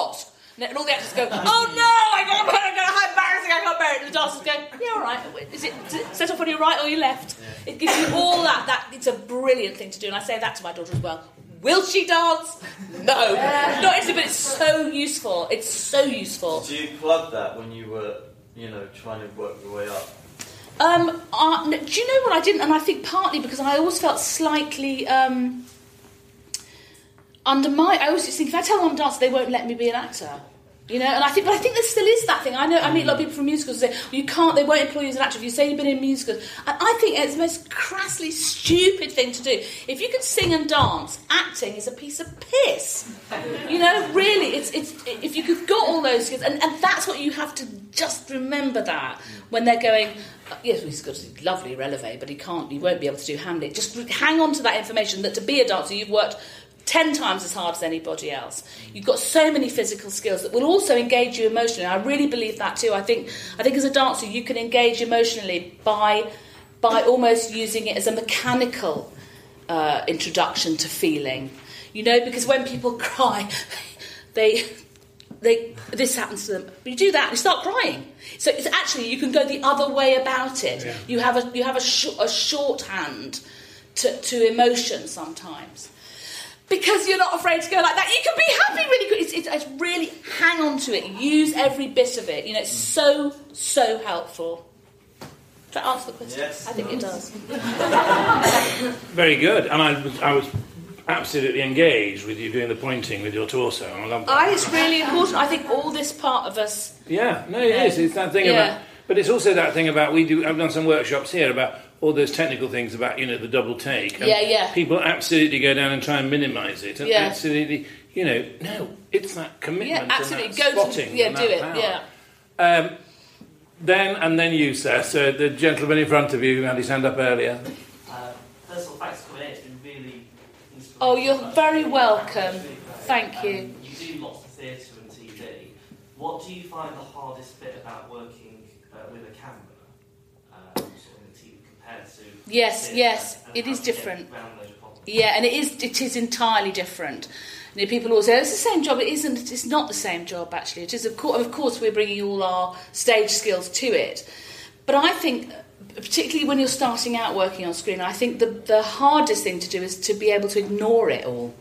And all the actors go, oh no, I can't bear it, how embarrassing, I can't bear it. And the dancers go, yeah, all right, does it set off on your right or your left? It gives you all that, it's a brilliant thing to do, and I say that to my daughter as well. Will she dance? No. Not easily, but it's so useful. It's so useful. Do you plug that when you were, trying to work your way up? Do you know what I didn't? And I think partly because I always felt slightly I always think if I tell them I'm a dancer, they won't let me be an actor. And I think there still is that thing. I meet a lot of people from musicals who say, they won't employ you as an actor if you say you've been in musicals. And I think it's the most crassly stupid thing to do. If you can sing and dance, acting is a piece of piss. Really, it's if you've got all those skills, and that's what you have to just remember that when they're going, yes, he's got a lovely releve, but he won't be able to do Hamlet. Just hang on to that information that to be a dancer, you've worked 10 times as hard as anybody else. You've got so many physical skills that will also engage you emotionally. I really believe that too. I think as a dancer you can engage emotionally by almost using it as a mechanical introduction to feeling. Because when people cry, this happens to them. But you do that, you start crying. So it's actually you can go the other way about it. Yeah. You have a shorthand to emotion sometimes. Because you're not afraid to go like that. You can be happy really good. It's really hang on to it. Use every bit of it. It's so, so helpful. Does that answer the question? Yes. I think it does. Very good. And I was absolutely engaged with you doing the pointing with your torso. I love that. It's really important. I think all this part of us... Yeah, no, it is. It's that thing about... But it's also that thing about... I've done some workshops here about... all those technical things about, the double take. And people absolutely go down and try and minimise it. And absolutely, no, it's that commitment. Yeah, absolutely. And that spotting. Do it, power. Then you, sir. So the gentleman in front of you who had his hand up earlier. First of all, thanks for coming in. It's been really inspirational. Oh, you're very welcome. Thank you. You do lots of theatre and TV. What do you find the hardest bit about working with a camera? Yes, it is different. Yeah, and it is entirely different. People always say, it's the same job. It isn't. It's not the same job, actually. It is, of course, we're bringing all our stage skills to it. But I think, particularly when you're starting out working on screen, I think the hardest thing to do is to be able to ignore it all.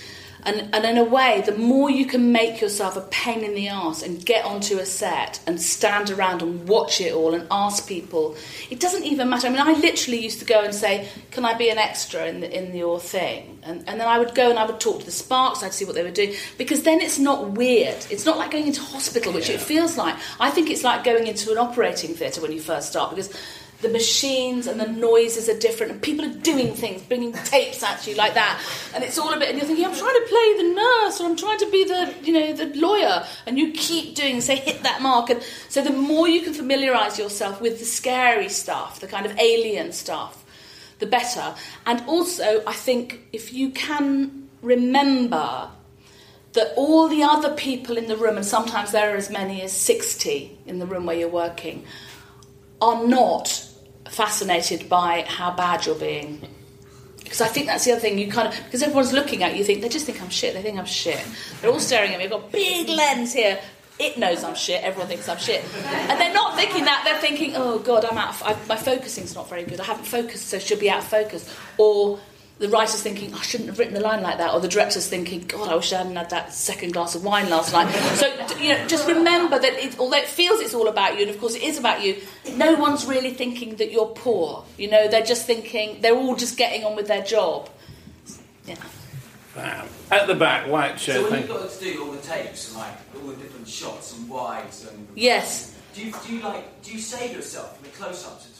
And in a way, the more you can make yourself a pain in the arse and get onto a set and stand around and watch it all and ask people, it doesn't even matter. I literally used to go and say, can I be an extra in your thing? And then I would go and I would talk to the Sparks, I'd see what they were doing, because then it's not weird. It's not like going into hospital, which it feels like. I think it's like going into an operating theatre when you first start, because the machines and the noises are different, and people are doing things, bringing tapes at you like that, and it's all a bit. And you're thinking, I'm trying to play the nurse, or I'm trying to be the lawyer, and you keep doing, say, hit that mark. And so the more you can familiarise yourself with the scary stuff, the kind of alien stuff, the better. And also, I think if you can remember that all the other people in the room, and sometimes there are as many as 60 in the room where you're working, are not fascinated by how bad you're being. Because I think that's the other thing, because everyone's looking at you, they just think I'm shit, they think I'm shit. They're all staring at me, I've got a big lens here, it knows I'm shit, everyone thinks I'm shit. And they're not thinking that, they're thinking, oh God, my focusing's not very good, I haven't focused, so she'll be out of focus. Or the writer's thinking, I shouldn't have written the line like that. Or the director's thinking, God, I wish I hadn't had that second glass of wine last night. So, just remember that although it feels it's all about you, and of course it is about you, no one's really thinking that you're poor. They're just thinking, they're all just getting on with their job. Yeah. Wow. At the back, white shirt. So when you've got to do all the tapes and all the different shots and wides and... Yes. Do you save yourself from the close-ups at all?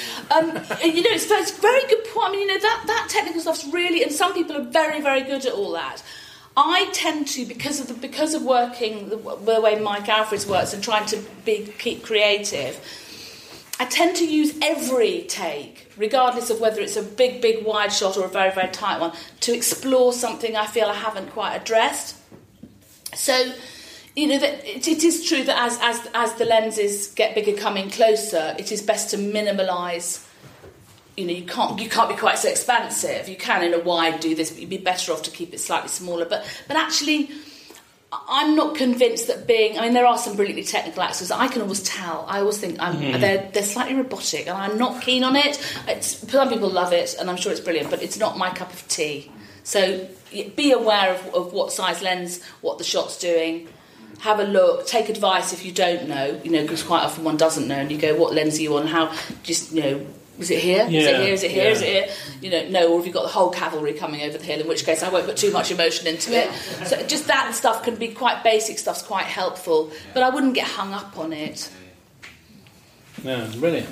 It's a very good point. That technical stuff's really, and some people are very, very good at all that. I tend to, because of working the way Mike Alfreds works and trying to keep creative, I tend to use every take, regardless of whether it's a big, big wide shot or a very, very tight one, to explore something I feel I haven't quite addressed. So, it is true that as the lenses get bigger coming closer, it is best to minimalise. You can't be quite so expansive. You can in a wide do this, but you'd be better off to keep it slightly smaller. But actually, I'm not convinced that there are some brilliantly technical actors. I can always tell. I always think they're slightly robotic, and I'm not keen on it. Some people love it, and I'm sure it's brilliant, but it's not my cup of tea. So be aware of what size lens, what the shot's doing. Have a look. Take advice if you don't know. Because quite often one doesn't know, and you go, "What lens are you on? How?" Just is it here? Yeah. Is it here? Is it here? Is it here? No, or have you got the whole cavalry coming over the hill, in which case I won't put too much emotion into it. So just that stuff can be quite basic stuff's quite helpful, but I wouldn't get hung up on it. No, brilliant.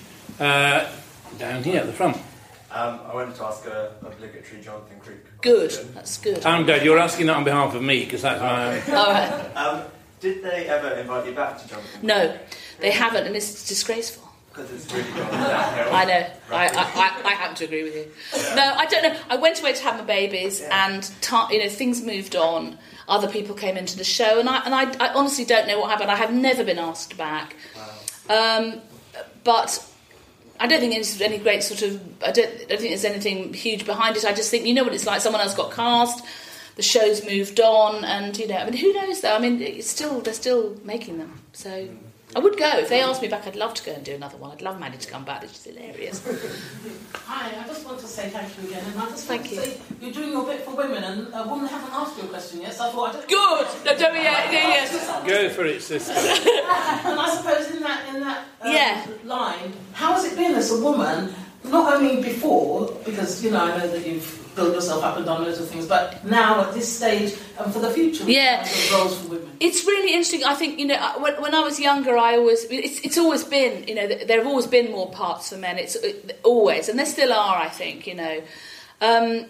Down here at the front. I wanted to ask an obligatory Jonathan Creek Good, question. that's good. I'm glad you're asking that on behalf of me, because that's my... All right. Did they ever invite you back to Jonathan Creek? No, they haven't, and it's disgraceful. Because it's really gone downhill. I know. I happen to agree with you. No, I don't know. I went away to have my babies, and things moved on. Other people came into the show, and I honestly don't know what happened. I have never been asked back. Wow. But I don't think it's any great sort of... I don't think there's anything huge behind it. I just think, what it's like. Someone else got cast, the show's moved on, and, who knows, though? They're still making them, so... I would go. If they asked me back, I'd love to go and do another one. I'd love Maddie to come back. It's hilarious. Hi, I just want to say thank you again. And I just want Thank to you. say you're doing your bit for women, and a woman haven't asked you a question yet, so I thought I don't... Good! No, don't be... yes. Go for it, sister. And I suppose in that line, how has it been as a woman, not only before, because, I know that you've built yourself up and done loads of things, but now at this stage and for the future, Yeah. roles for women? It's really interesting. I think, when I was younger, it's always been, there have always been more parts for men. It's always, and there still are, I think, and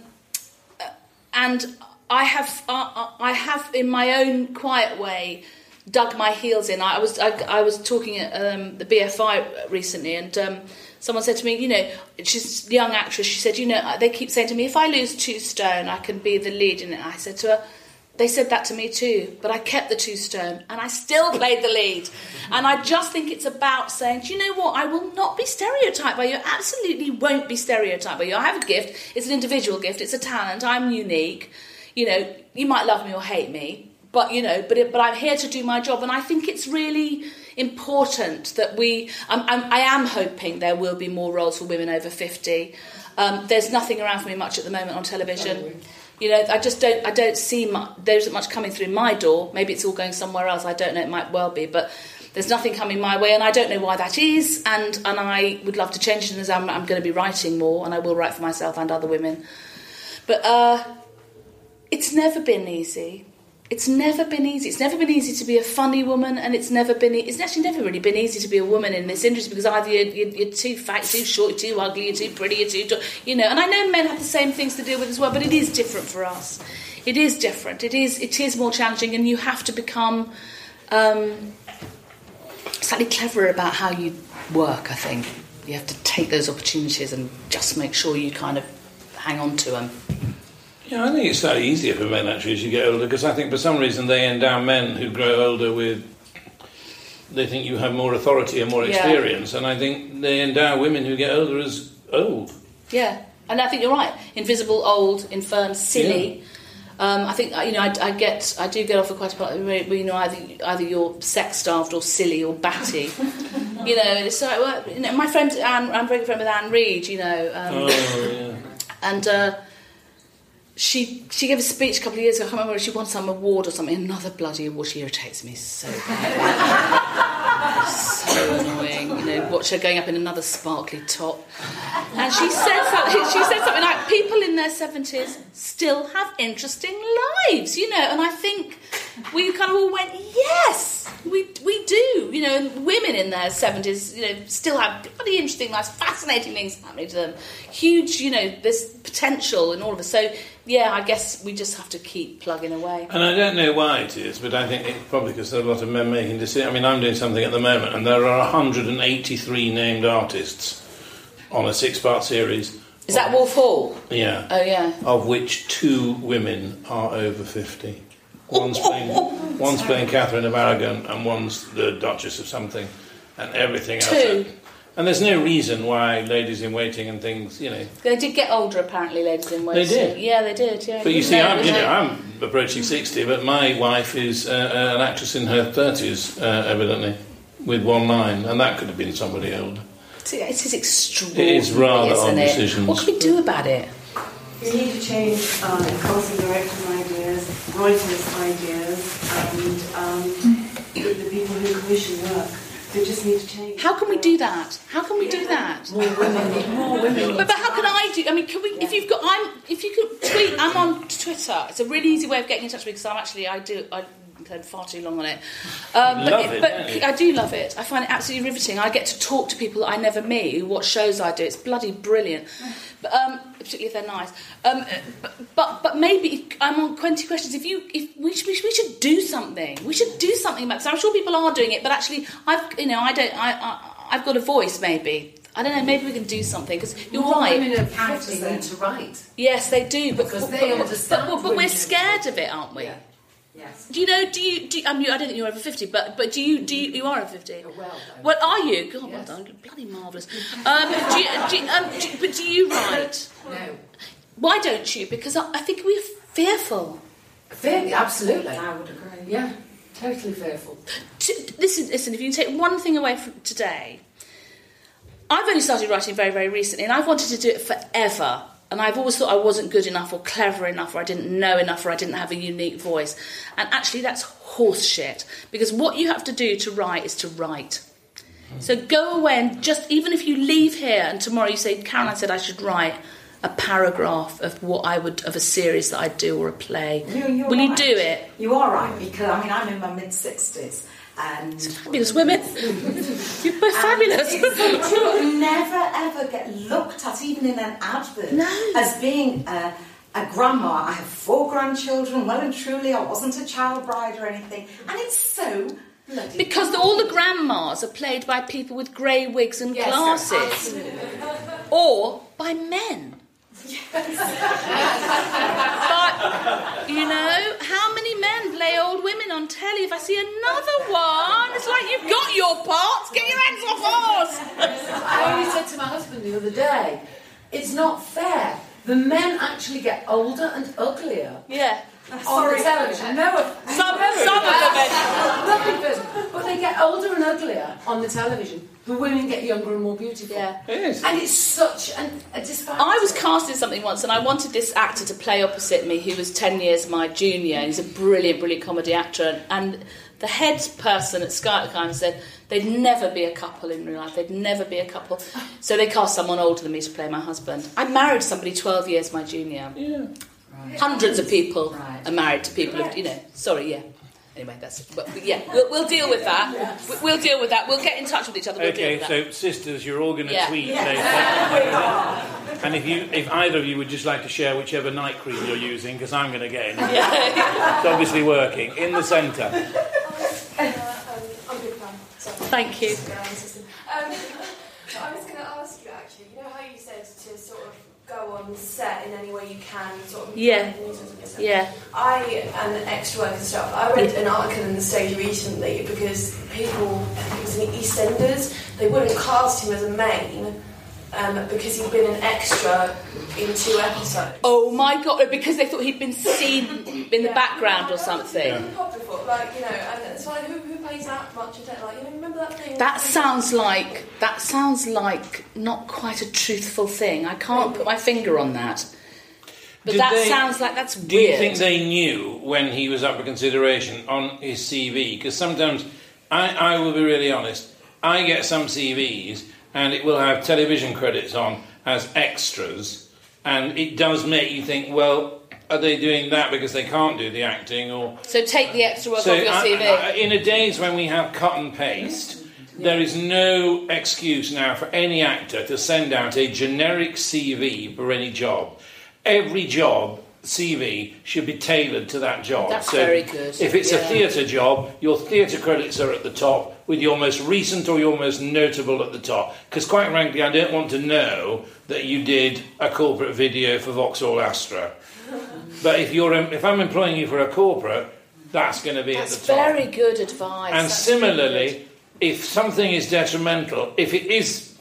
I have in my own quiet way dug my heels in. I was talking at the BFI recently, and someone said to me, she's a young actress. She said, they keep saying to me, if I lose 2 stone, I can be the lead in it. I said to her, they said that to me too, but I kept the 2 stone and I still played the lead. And I just think it's about saying, do you know what? I will not be stereotyped by you. Absolutely won't be stereotyped by you. I have a gift. It's an individual gift. It's a talent. I'm unique. You might love me or hate me, but but I'm here to do my job. And I think it's really important that I am hoping there will be more roles for women over 50. There's nothing around for me much at the moment on television. I don't see much. There isn't much coming through my door. Maybe it's all going somewhere else. I don't know. It might well be, but there's nothing coming my way, and I don't know why that is. And I would love to change it. As I'm going to be writing more, and I will write for myself and other women. But it's never been easy. It's never been easy. It's never been easy to be a funny woman, and it's actually never really been easy to be a woman in this industry, because either you're too fat, too short, too ugly, you're too pretty, you're too... And I know men have the same things to deal with as well, but it is different for us. It is different. It is more challenging, and you have to become slightly cleverer about how you work, I think. You have to take those opportunities and just make sure you kind of hang on to them. Yeah, I think it's slightly easier for men, actually, as you get older, because I think for some reason they endow men who grow older with... They think you have more authority and more experience, and I think they endow women who get older as old. Yeah, and I think you're right. Invisible, old, infirm, silly. Yeah. I think, I do get offered quite a lot, either you're sex-starved or silly or batty. It's like, my friend, I'm very good friend with Anne Reid, and... She gave a speech a couple of years ago. I can't remember if she won some award or something. Another bloody award. She irritates me so bad. So annoying. Watch her going up in another sparkly top. And she said something like, people in their 70s still have interesting lives, And I think we kind of all went, yes, we do. And women in their 70s, still have bloody interesting lives, fascinating things happening to them. Huge, there's potential in all of us. So, yeah, I guess we just have to keep plugging away. And I don't know why it is, but I think it's probably because there are a lot of men making decisions. I'm doing something at the moment, and there are 183 named artists on a 6-part series. Is that Wolf Hall? Yeah. Oh, yeah. Of which 2 women are over 50. One's playing Catherine of Aragon, and one's the Duchess of something, and everything else. 2? And there's no reason why ladies in waiting and things, you know. They did get older, apparently, ladies in waiting. They did? Yeah, they did, yeah. But you see, I'm approaching 60, but my wife is an actress in her 30s, evidently, with one line, and that could have been somebody older. It is extraordinary, It is rather isn't odd it? decisions. What can we do about it? You need to change casting directors' ideas, writers' ideas, and the people who commission work. They just need to change. How can we do that? How can we do that? More women. But how can I do? I mean, can we? If you could tweet, I'm on Twitter. It's a really easy way of getting in touch with me because I spend far too long on it. But I do love it. I find it absolutely riveting. I get to talk to people that I never meet who watch shows I do. It's bloody brilliant. But, particularly if they're nice. But maybe I'm on 20 questions. If we should do something. We should do something about this. I'm sure people are doing it, but actually, I've got a voice. Maybe. I don't know, maybe we can do something, because you're right. Women of 50 need to write. Yes, they do, because they understand. But we're scared of it, aren't we? Yeah. Yes. Do you know? I mean, I don't think you're over 50, but do you are over 50? Oh, well, what are you? God, yes. well done, bloody marvellous. But do you write? No. Why don't you? Because I think we're fearful. Absolutely. I would agree. Yeah, totally fearful. Listen. If you can take one thing away from today, I've only started writing very, very recently, and I've wanted to do it forever. And I've always thought I wasn't good enough or clever enough or I didn't know enough or I didn't have a unique voice. And actually that's horse shit. Because what you have to do to write is to write. So go away and just, even if you leave here and tomorrow you say, Caroline said I should write a paragraph of of a series that I'd do or a play. Will you do it? You are right, because I'm in my mid-60s. And fabulous women. You're both fabulous. You never ever get looked at, even in an advert, as being a grandma. I have 4 grandchildren. Well and truly, I wasn't a child bride or anything. And it's so bloody because all the grandmas are played by people with grey wigs and glasses, or by men. But you know, how many men play old women on telly? If I see another one, it's like, you've got your parts, get your hands off ours. I only said to my husband the other day, it's not fair. The men actually get older and uglier. Yeah. On the television. No, some of them. Nothing personal. But they get older and uglier on the television. The women get younger and more beautiful. Yeah. It is. And it's such a disparity. I was cast in something once and I wanted this actor to play opposite me who was 10 years my junior, and he's a brilliant, brilliant comedy actor, and the head person at Sky at the time said they'd never be a couple in real life, they'd never be a couple. So they cast someone older than me to play my husband. I married somebody 12 years my junior. Yeah. Right. Hundreds of people are married to people, Anyway, we'll deal with that. Yes. We'll deal with that. We'll get in touch with each other. We'll deal with that. So sisters, you're all going to tweet later. And if either of you would just like to share whichever night cream you're using, because I'm going to get in. It's obviously working. In the centre. I'm a big fan. Thank you. I was going to ask you, actually, you know how you said to sort of go on set in any way you can, sort of... Yeah. I am an extra work and stuff. I read an article in The Stage recently because people, I think it was in EastEnders, they wouldn't cast him as a main because he'd been an extra in 2 episodes. Oh my God, because they thought he'd been seen in the background or something. And it's like, who plays that much attention? Remember that thing? That sounds like not quite a truthful thing. I can't put my finger on that. But sounds like that's weird. Do you think they knew when he was up for consideration on his CV? Because sometimes, I will be really honest, I get some CVs and it will have television credits on as extras, and it does make you think, well, are they doing that because they can't do the acting? Or so take the extra work off your CV. In the days when we have cut and paste, there is no excuse now for any actor to send out a generic CV for any job. Every job CV should be tailored to that job. That's very good. If it's a theatre job, your theatre credits are at the top, with your most recent or your most notable at the top. Because quite frankly, I don't want to know that you did a corporate video for Vauxhall Astra. But if I'm employing you for a corporate, that's going to be at the top. That's very good advice. And similarly, if something is detrimental, if it is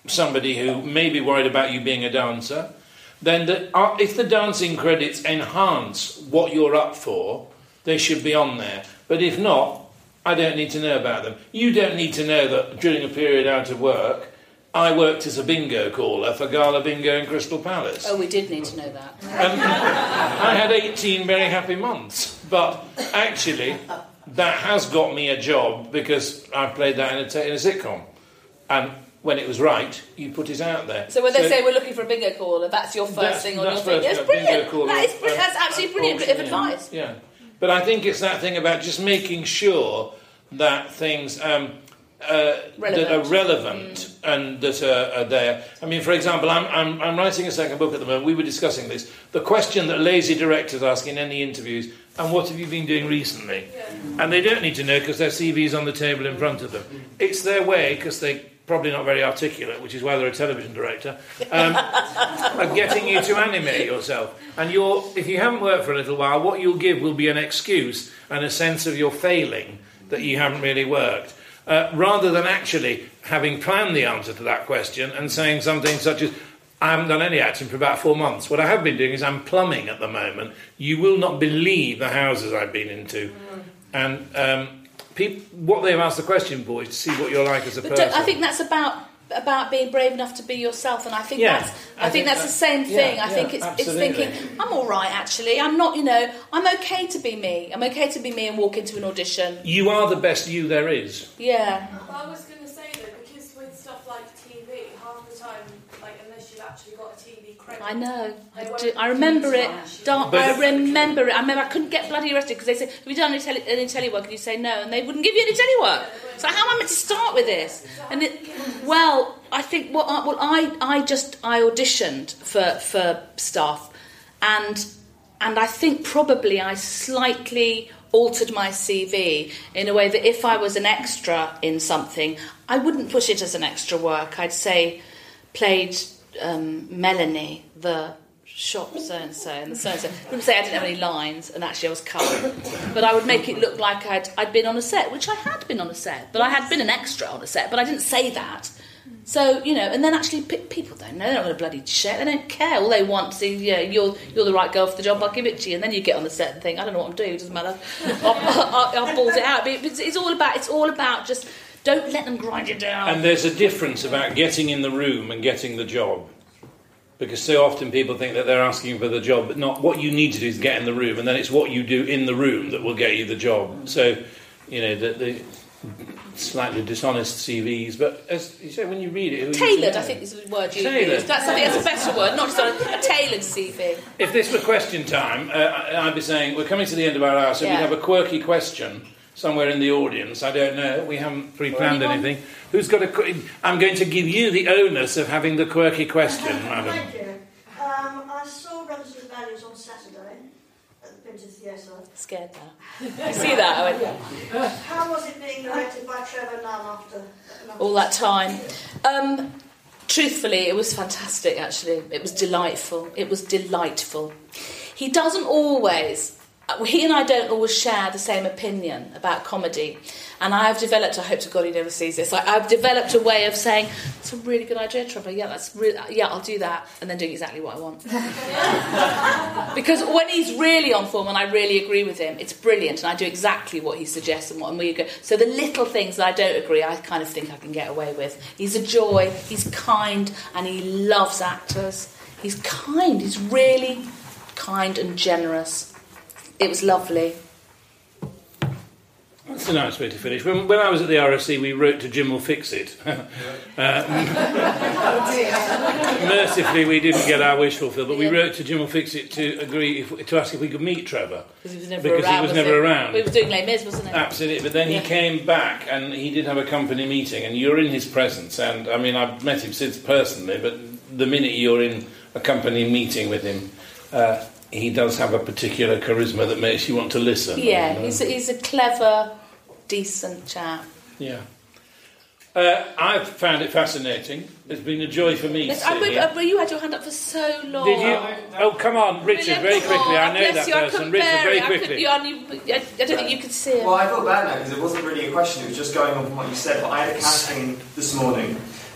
somebody who may be worried about you being a dancer, then if the dancing credits enhance what you're up for, they should be on there. But if not, I don't need to know about them. You don't need to know that during a period out of work, I worked as a bingo caller for Gala Bingo in Crystal Palace. Oh, we did need to know that. And I had 18 very happy months. But actually, that has got me a job because I played that in a sitcom. And when it was right, you put it out there. So when they say we're looking for a bingo caller, that's your first thing on your thing. That's brilliant. That's absolutely brilliant bit of advice. Yeah. But I think it's that thing about just making sure that things that are relevant and that are there. I mean, for example, I'm writing a second book at the moment. We were discussing this. The question that lazy directors ask in any interviews, and what have you been doing recently? Yeah. And they don't need to know because their CV's on the table in front of them. It's their way, because they're probably not very articulate, which is why they're a television director, of getting you to animate yourself. And if you haven't worked for a little while, what you'll give will be an excuse and a sense of your failing, that you haven't really worked, rather than actually having planned the answer to that question and saying something such as, I haven't done any acting for about 4 months. What I have been doing is I'm plumbing at the moment. You will not believe the houses I've been into. And what they've asked the question for is to see what you're like as a person. I think that's about being brave enough to be yourself, and I think that's the same thing. I think it's thinking, I'm all right, actually. I'm not, I'm okay to be me. I'm okay to be me and walk into an audition. You are the best you there is. Yeah. I was going to say though, because with stuff like TV, half the time, unless you've actually got a TV credit, I know. I remember it. I remember it. I remember I couldn't get bloody arrested because they said, have you done any telework? And you say no, and they wouldn't give you any telework. So how am I meant to start with this? And I think I auditioned for stuff, and I think probably I slightly altered my CV in a way that if I was an extra in something, I wouldn't push it as an extra work. I'd say played Melanie, the shop so-and-so, and the so-and-so. I wouldn't say I didn't have any lines, and actually I was cut. But I would make it look like I'd been on a set, which I had been on a set. But I had been an extra on a set, but I didn't say that. So, and then actually people don't know. They're not going to bloody share. They don't care. All they want to see, you're the right girl for the job, I'll give it to you. And then you get on the set and think, I don't know what I'm doing, it doesn't matter. I'll balls it out. But it's all about just, don't let them grind you down. And there's a difference about getting in the room and getting the job. Because so often people think that they're asking for the job, but not what you need to do is get in the room, and then it's what you do in the room that will get you the job. So, the slightly dishonest CVs, but as you say, when you read it... Tailored, I think is the word you use. That's a better word, not just a tailored CV. If this were question time, I'd be saying, we're coming to the end of our hour, so we have a quirky question somewhere in the audience. I don't know, we haven't pre-planned anything. Who's got I'm going to give you the onus of having the quirky question, madam. Thank you. I saw Brothers and Values on Saturday at the Pinter Theatre. Scared that. You see that? I went, yeah. How was it being directed by Trevor Nunn after all that time? Truthfully, it was fantastic, actually. It was delightful. He doesn't always... He and I don't always share the same opinion about comedy. And I have developed, I hope to God he never sees this, I've developed a way of saying, that's a really good idea, Trevor, I'll do that, and then doing exactly what I want. Because when he's really on form and I really agree with him, it's brilliant, and I do exactly what he suggests and we go. So the little things that I don't agree, I kind of think I can get away with. He's a joy, he's kind, and he loves actors. He's kind, he's really kind and generous. It was lovely. That's a nice way to finish. When I was at the RSC, we wrote to Jim Will Fix It. Mercifully, we didn't get our wish fulfilled, but we wrote to Jim Will Fix It to ask if we could meet Trevor. Because he was never around. We were doing Les Mis, wasn't it? Absolutely. But then he came back, and he did have a company meeting, and you're in his presence. And, I mean, I've met him since personally, but the minute you're in a company meeting with him... he does have a particular charisma that makes you want to listen. Yeah, he's a clever, decent chap. Yeah. I've found it fascinating. It's been a joy for me to sit here. You had your hand up for so long. Did you? Oh, come on, Richard, very quickly. I know that person. Richard, very quickly. I don't think you could see it. Well, I felt bad now because it wasn't really a question. It was just going on from what you said. But I had a casting this morning.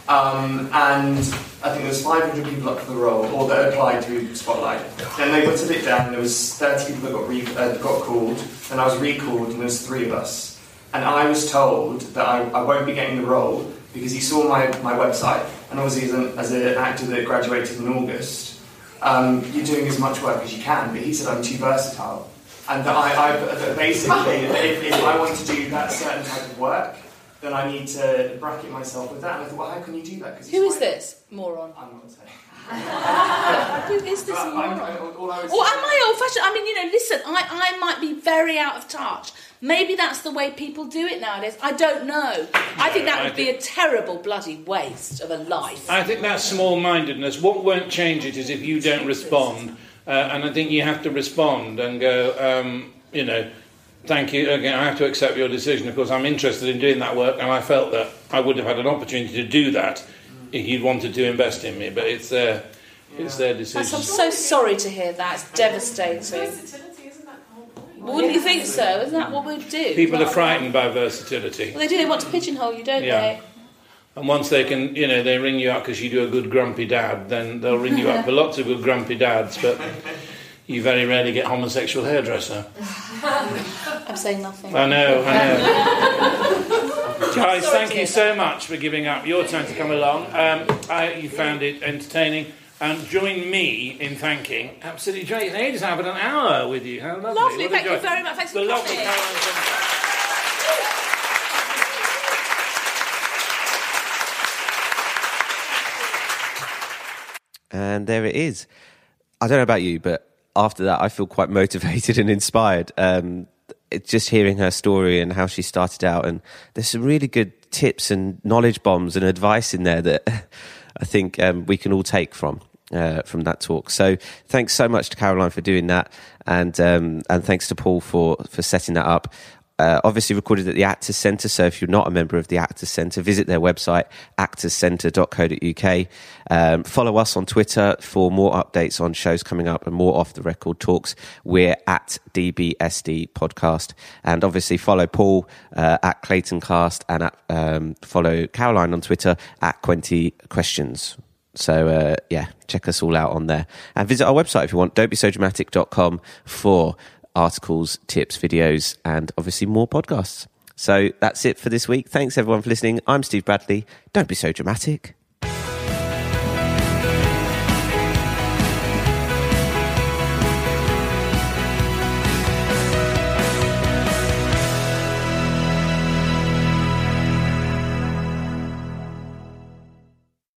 And I think there was 500 people up for the role, or that applied to Spotlight. Then they whittled it down. There was 30 people that got called. Then I was recalled, and there was 3 of us. And I was told that I won't be getting the role because he saw my website, and obviously as an actor that graduated in August, you're doing as much work as you can. But he said I'm too versatile, and that basically, if I want to do that certain type of work, then I need to bracket myself with that. And I thought, well, how can you do that? Who is this moron? I'm not saying. Who is this moron? Or am I old-fashioned? I mean, listen, I might be very out of touch. Maybe that's the way people do it nowadays. I don't know. I think that would be a terrible bloody waste of a life. I think that's small-mindedness. What won't change it is if you don't respond. And I think you have to respond and go, thank you. Again, I have to accept your decision. Of course, I'm interested in doing that work, and I felt that I would have had an opportunity to do that if you'd wanted to invest in me. But it's their decision. I'm so sorry to hear that. It's devastating. Versatility, isn't that the whole point? Wouldn't you think so? Isn't that what we'd do? People are frightened by versatility. Well, they do. They want to pigeonhole you, don't they? And once they can, they ring you up because you do a good grumpy dad, then they'll ring you up for lots of good grumpy dads, but you very rarely get homosexual hairdresser. I'm saying nothing. I know. Guys, thank you so much for giving up your time to come along. You found it entertaining. And join me in thanking absolutely great. They just have an hour with you. How lovely. Lovely, thank you very much. Thanks for coming. Lovely Caroline. And there it is. I don't know about you, but after that, I feel quite motivated and inspired. It's just hearing her story and how she started out. And there's some really good tips and knowledge bombs and advice in there that I think we can all take from that talk. So thanks so much to Caroline for doing that. And thanks to Paul for setting that up. Obviously recorded at the Actors Centre, so if you're not a member of the Actors Centre, visit their website, actorscentre.co.uk. Follow us on Twitter for more updates on shows coming up and more off-the-record talks. We're at DBSD Podcast. And obviously follow Paul at ClaytonCast and follow Caroline on Twitter at Quenty Questions. So, check us all out on there. And visit our website if you want, don'tbesodramatic.com for articles, tips, videos, and obviously more podcasts. So that's it for this week. Thanks everyone for listening. I'm Steve Bradley. Don't be so dramatic.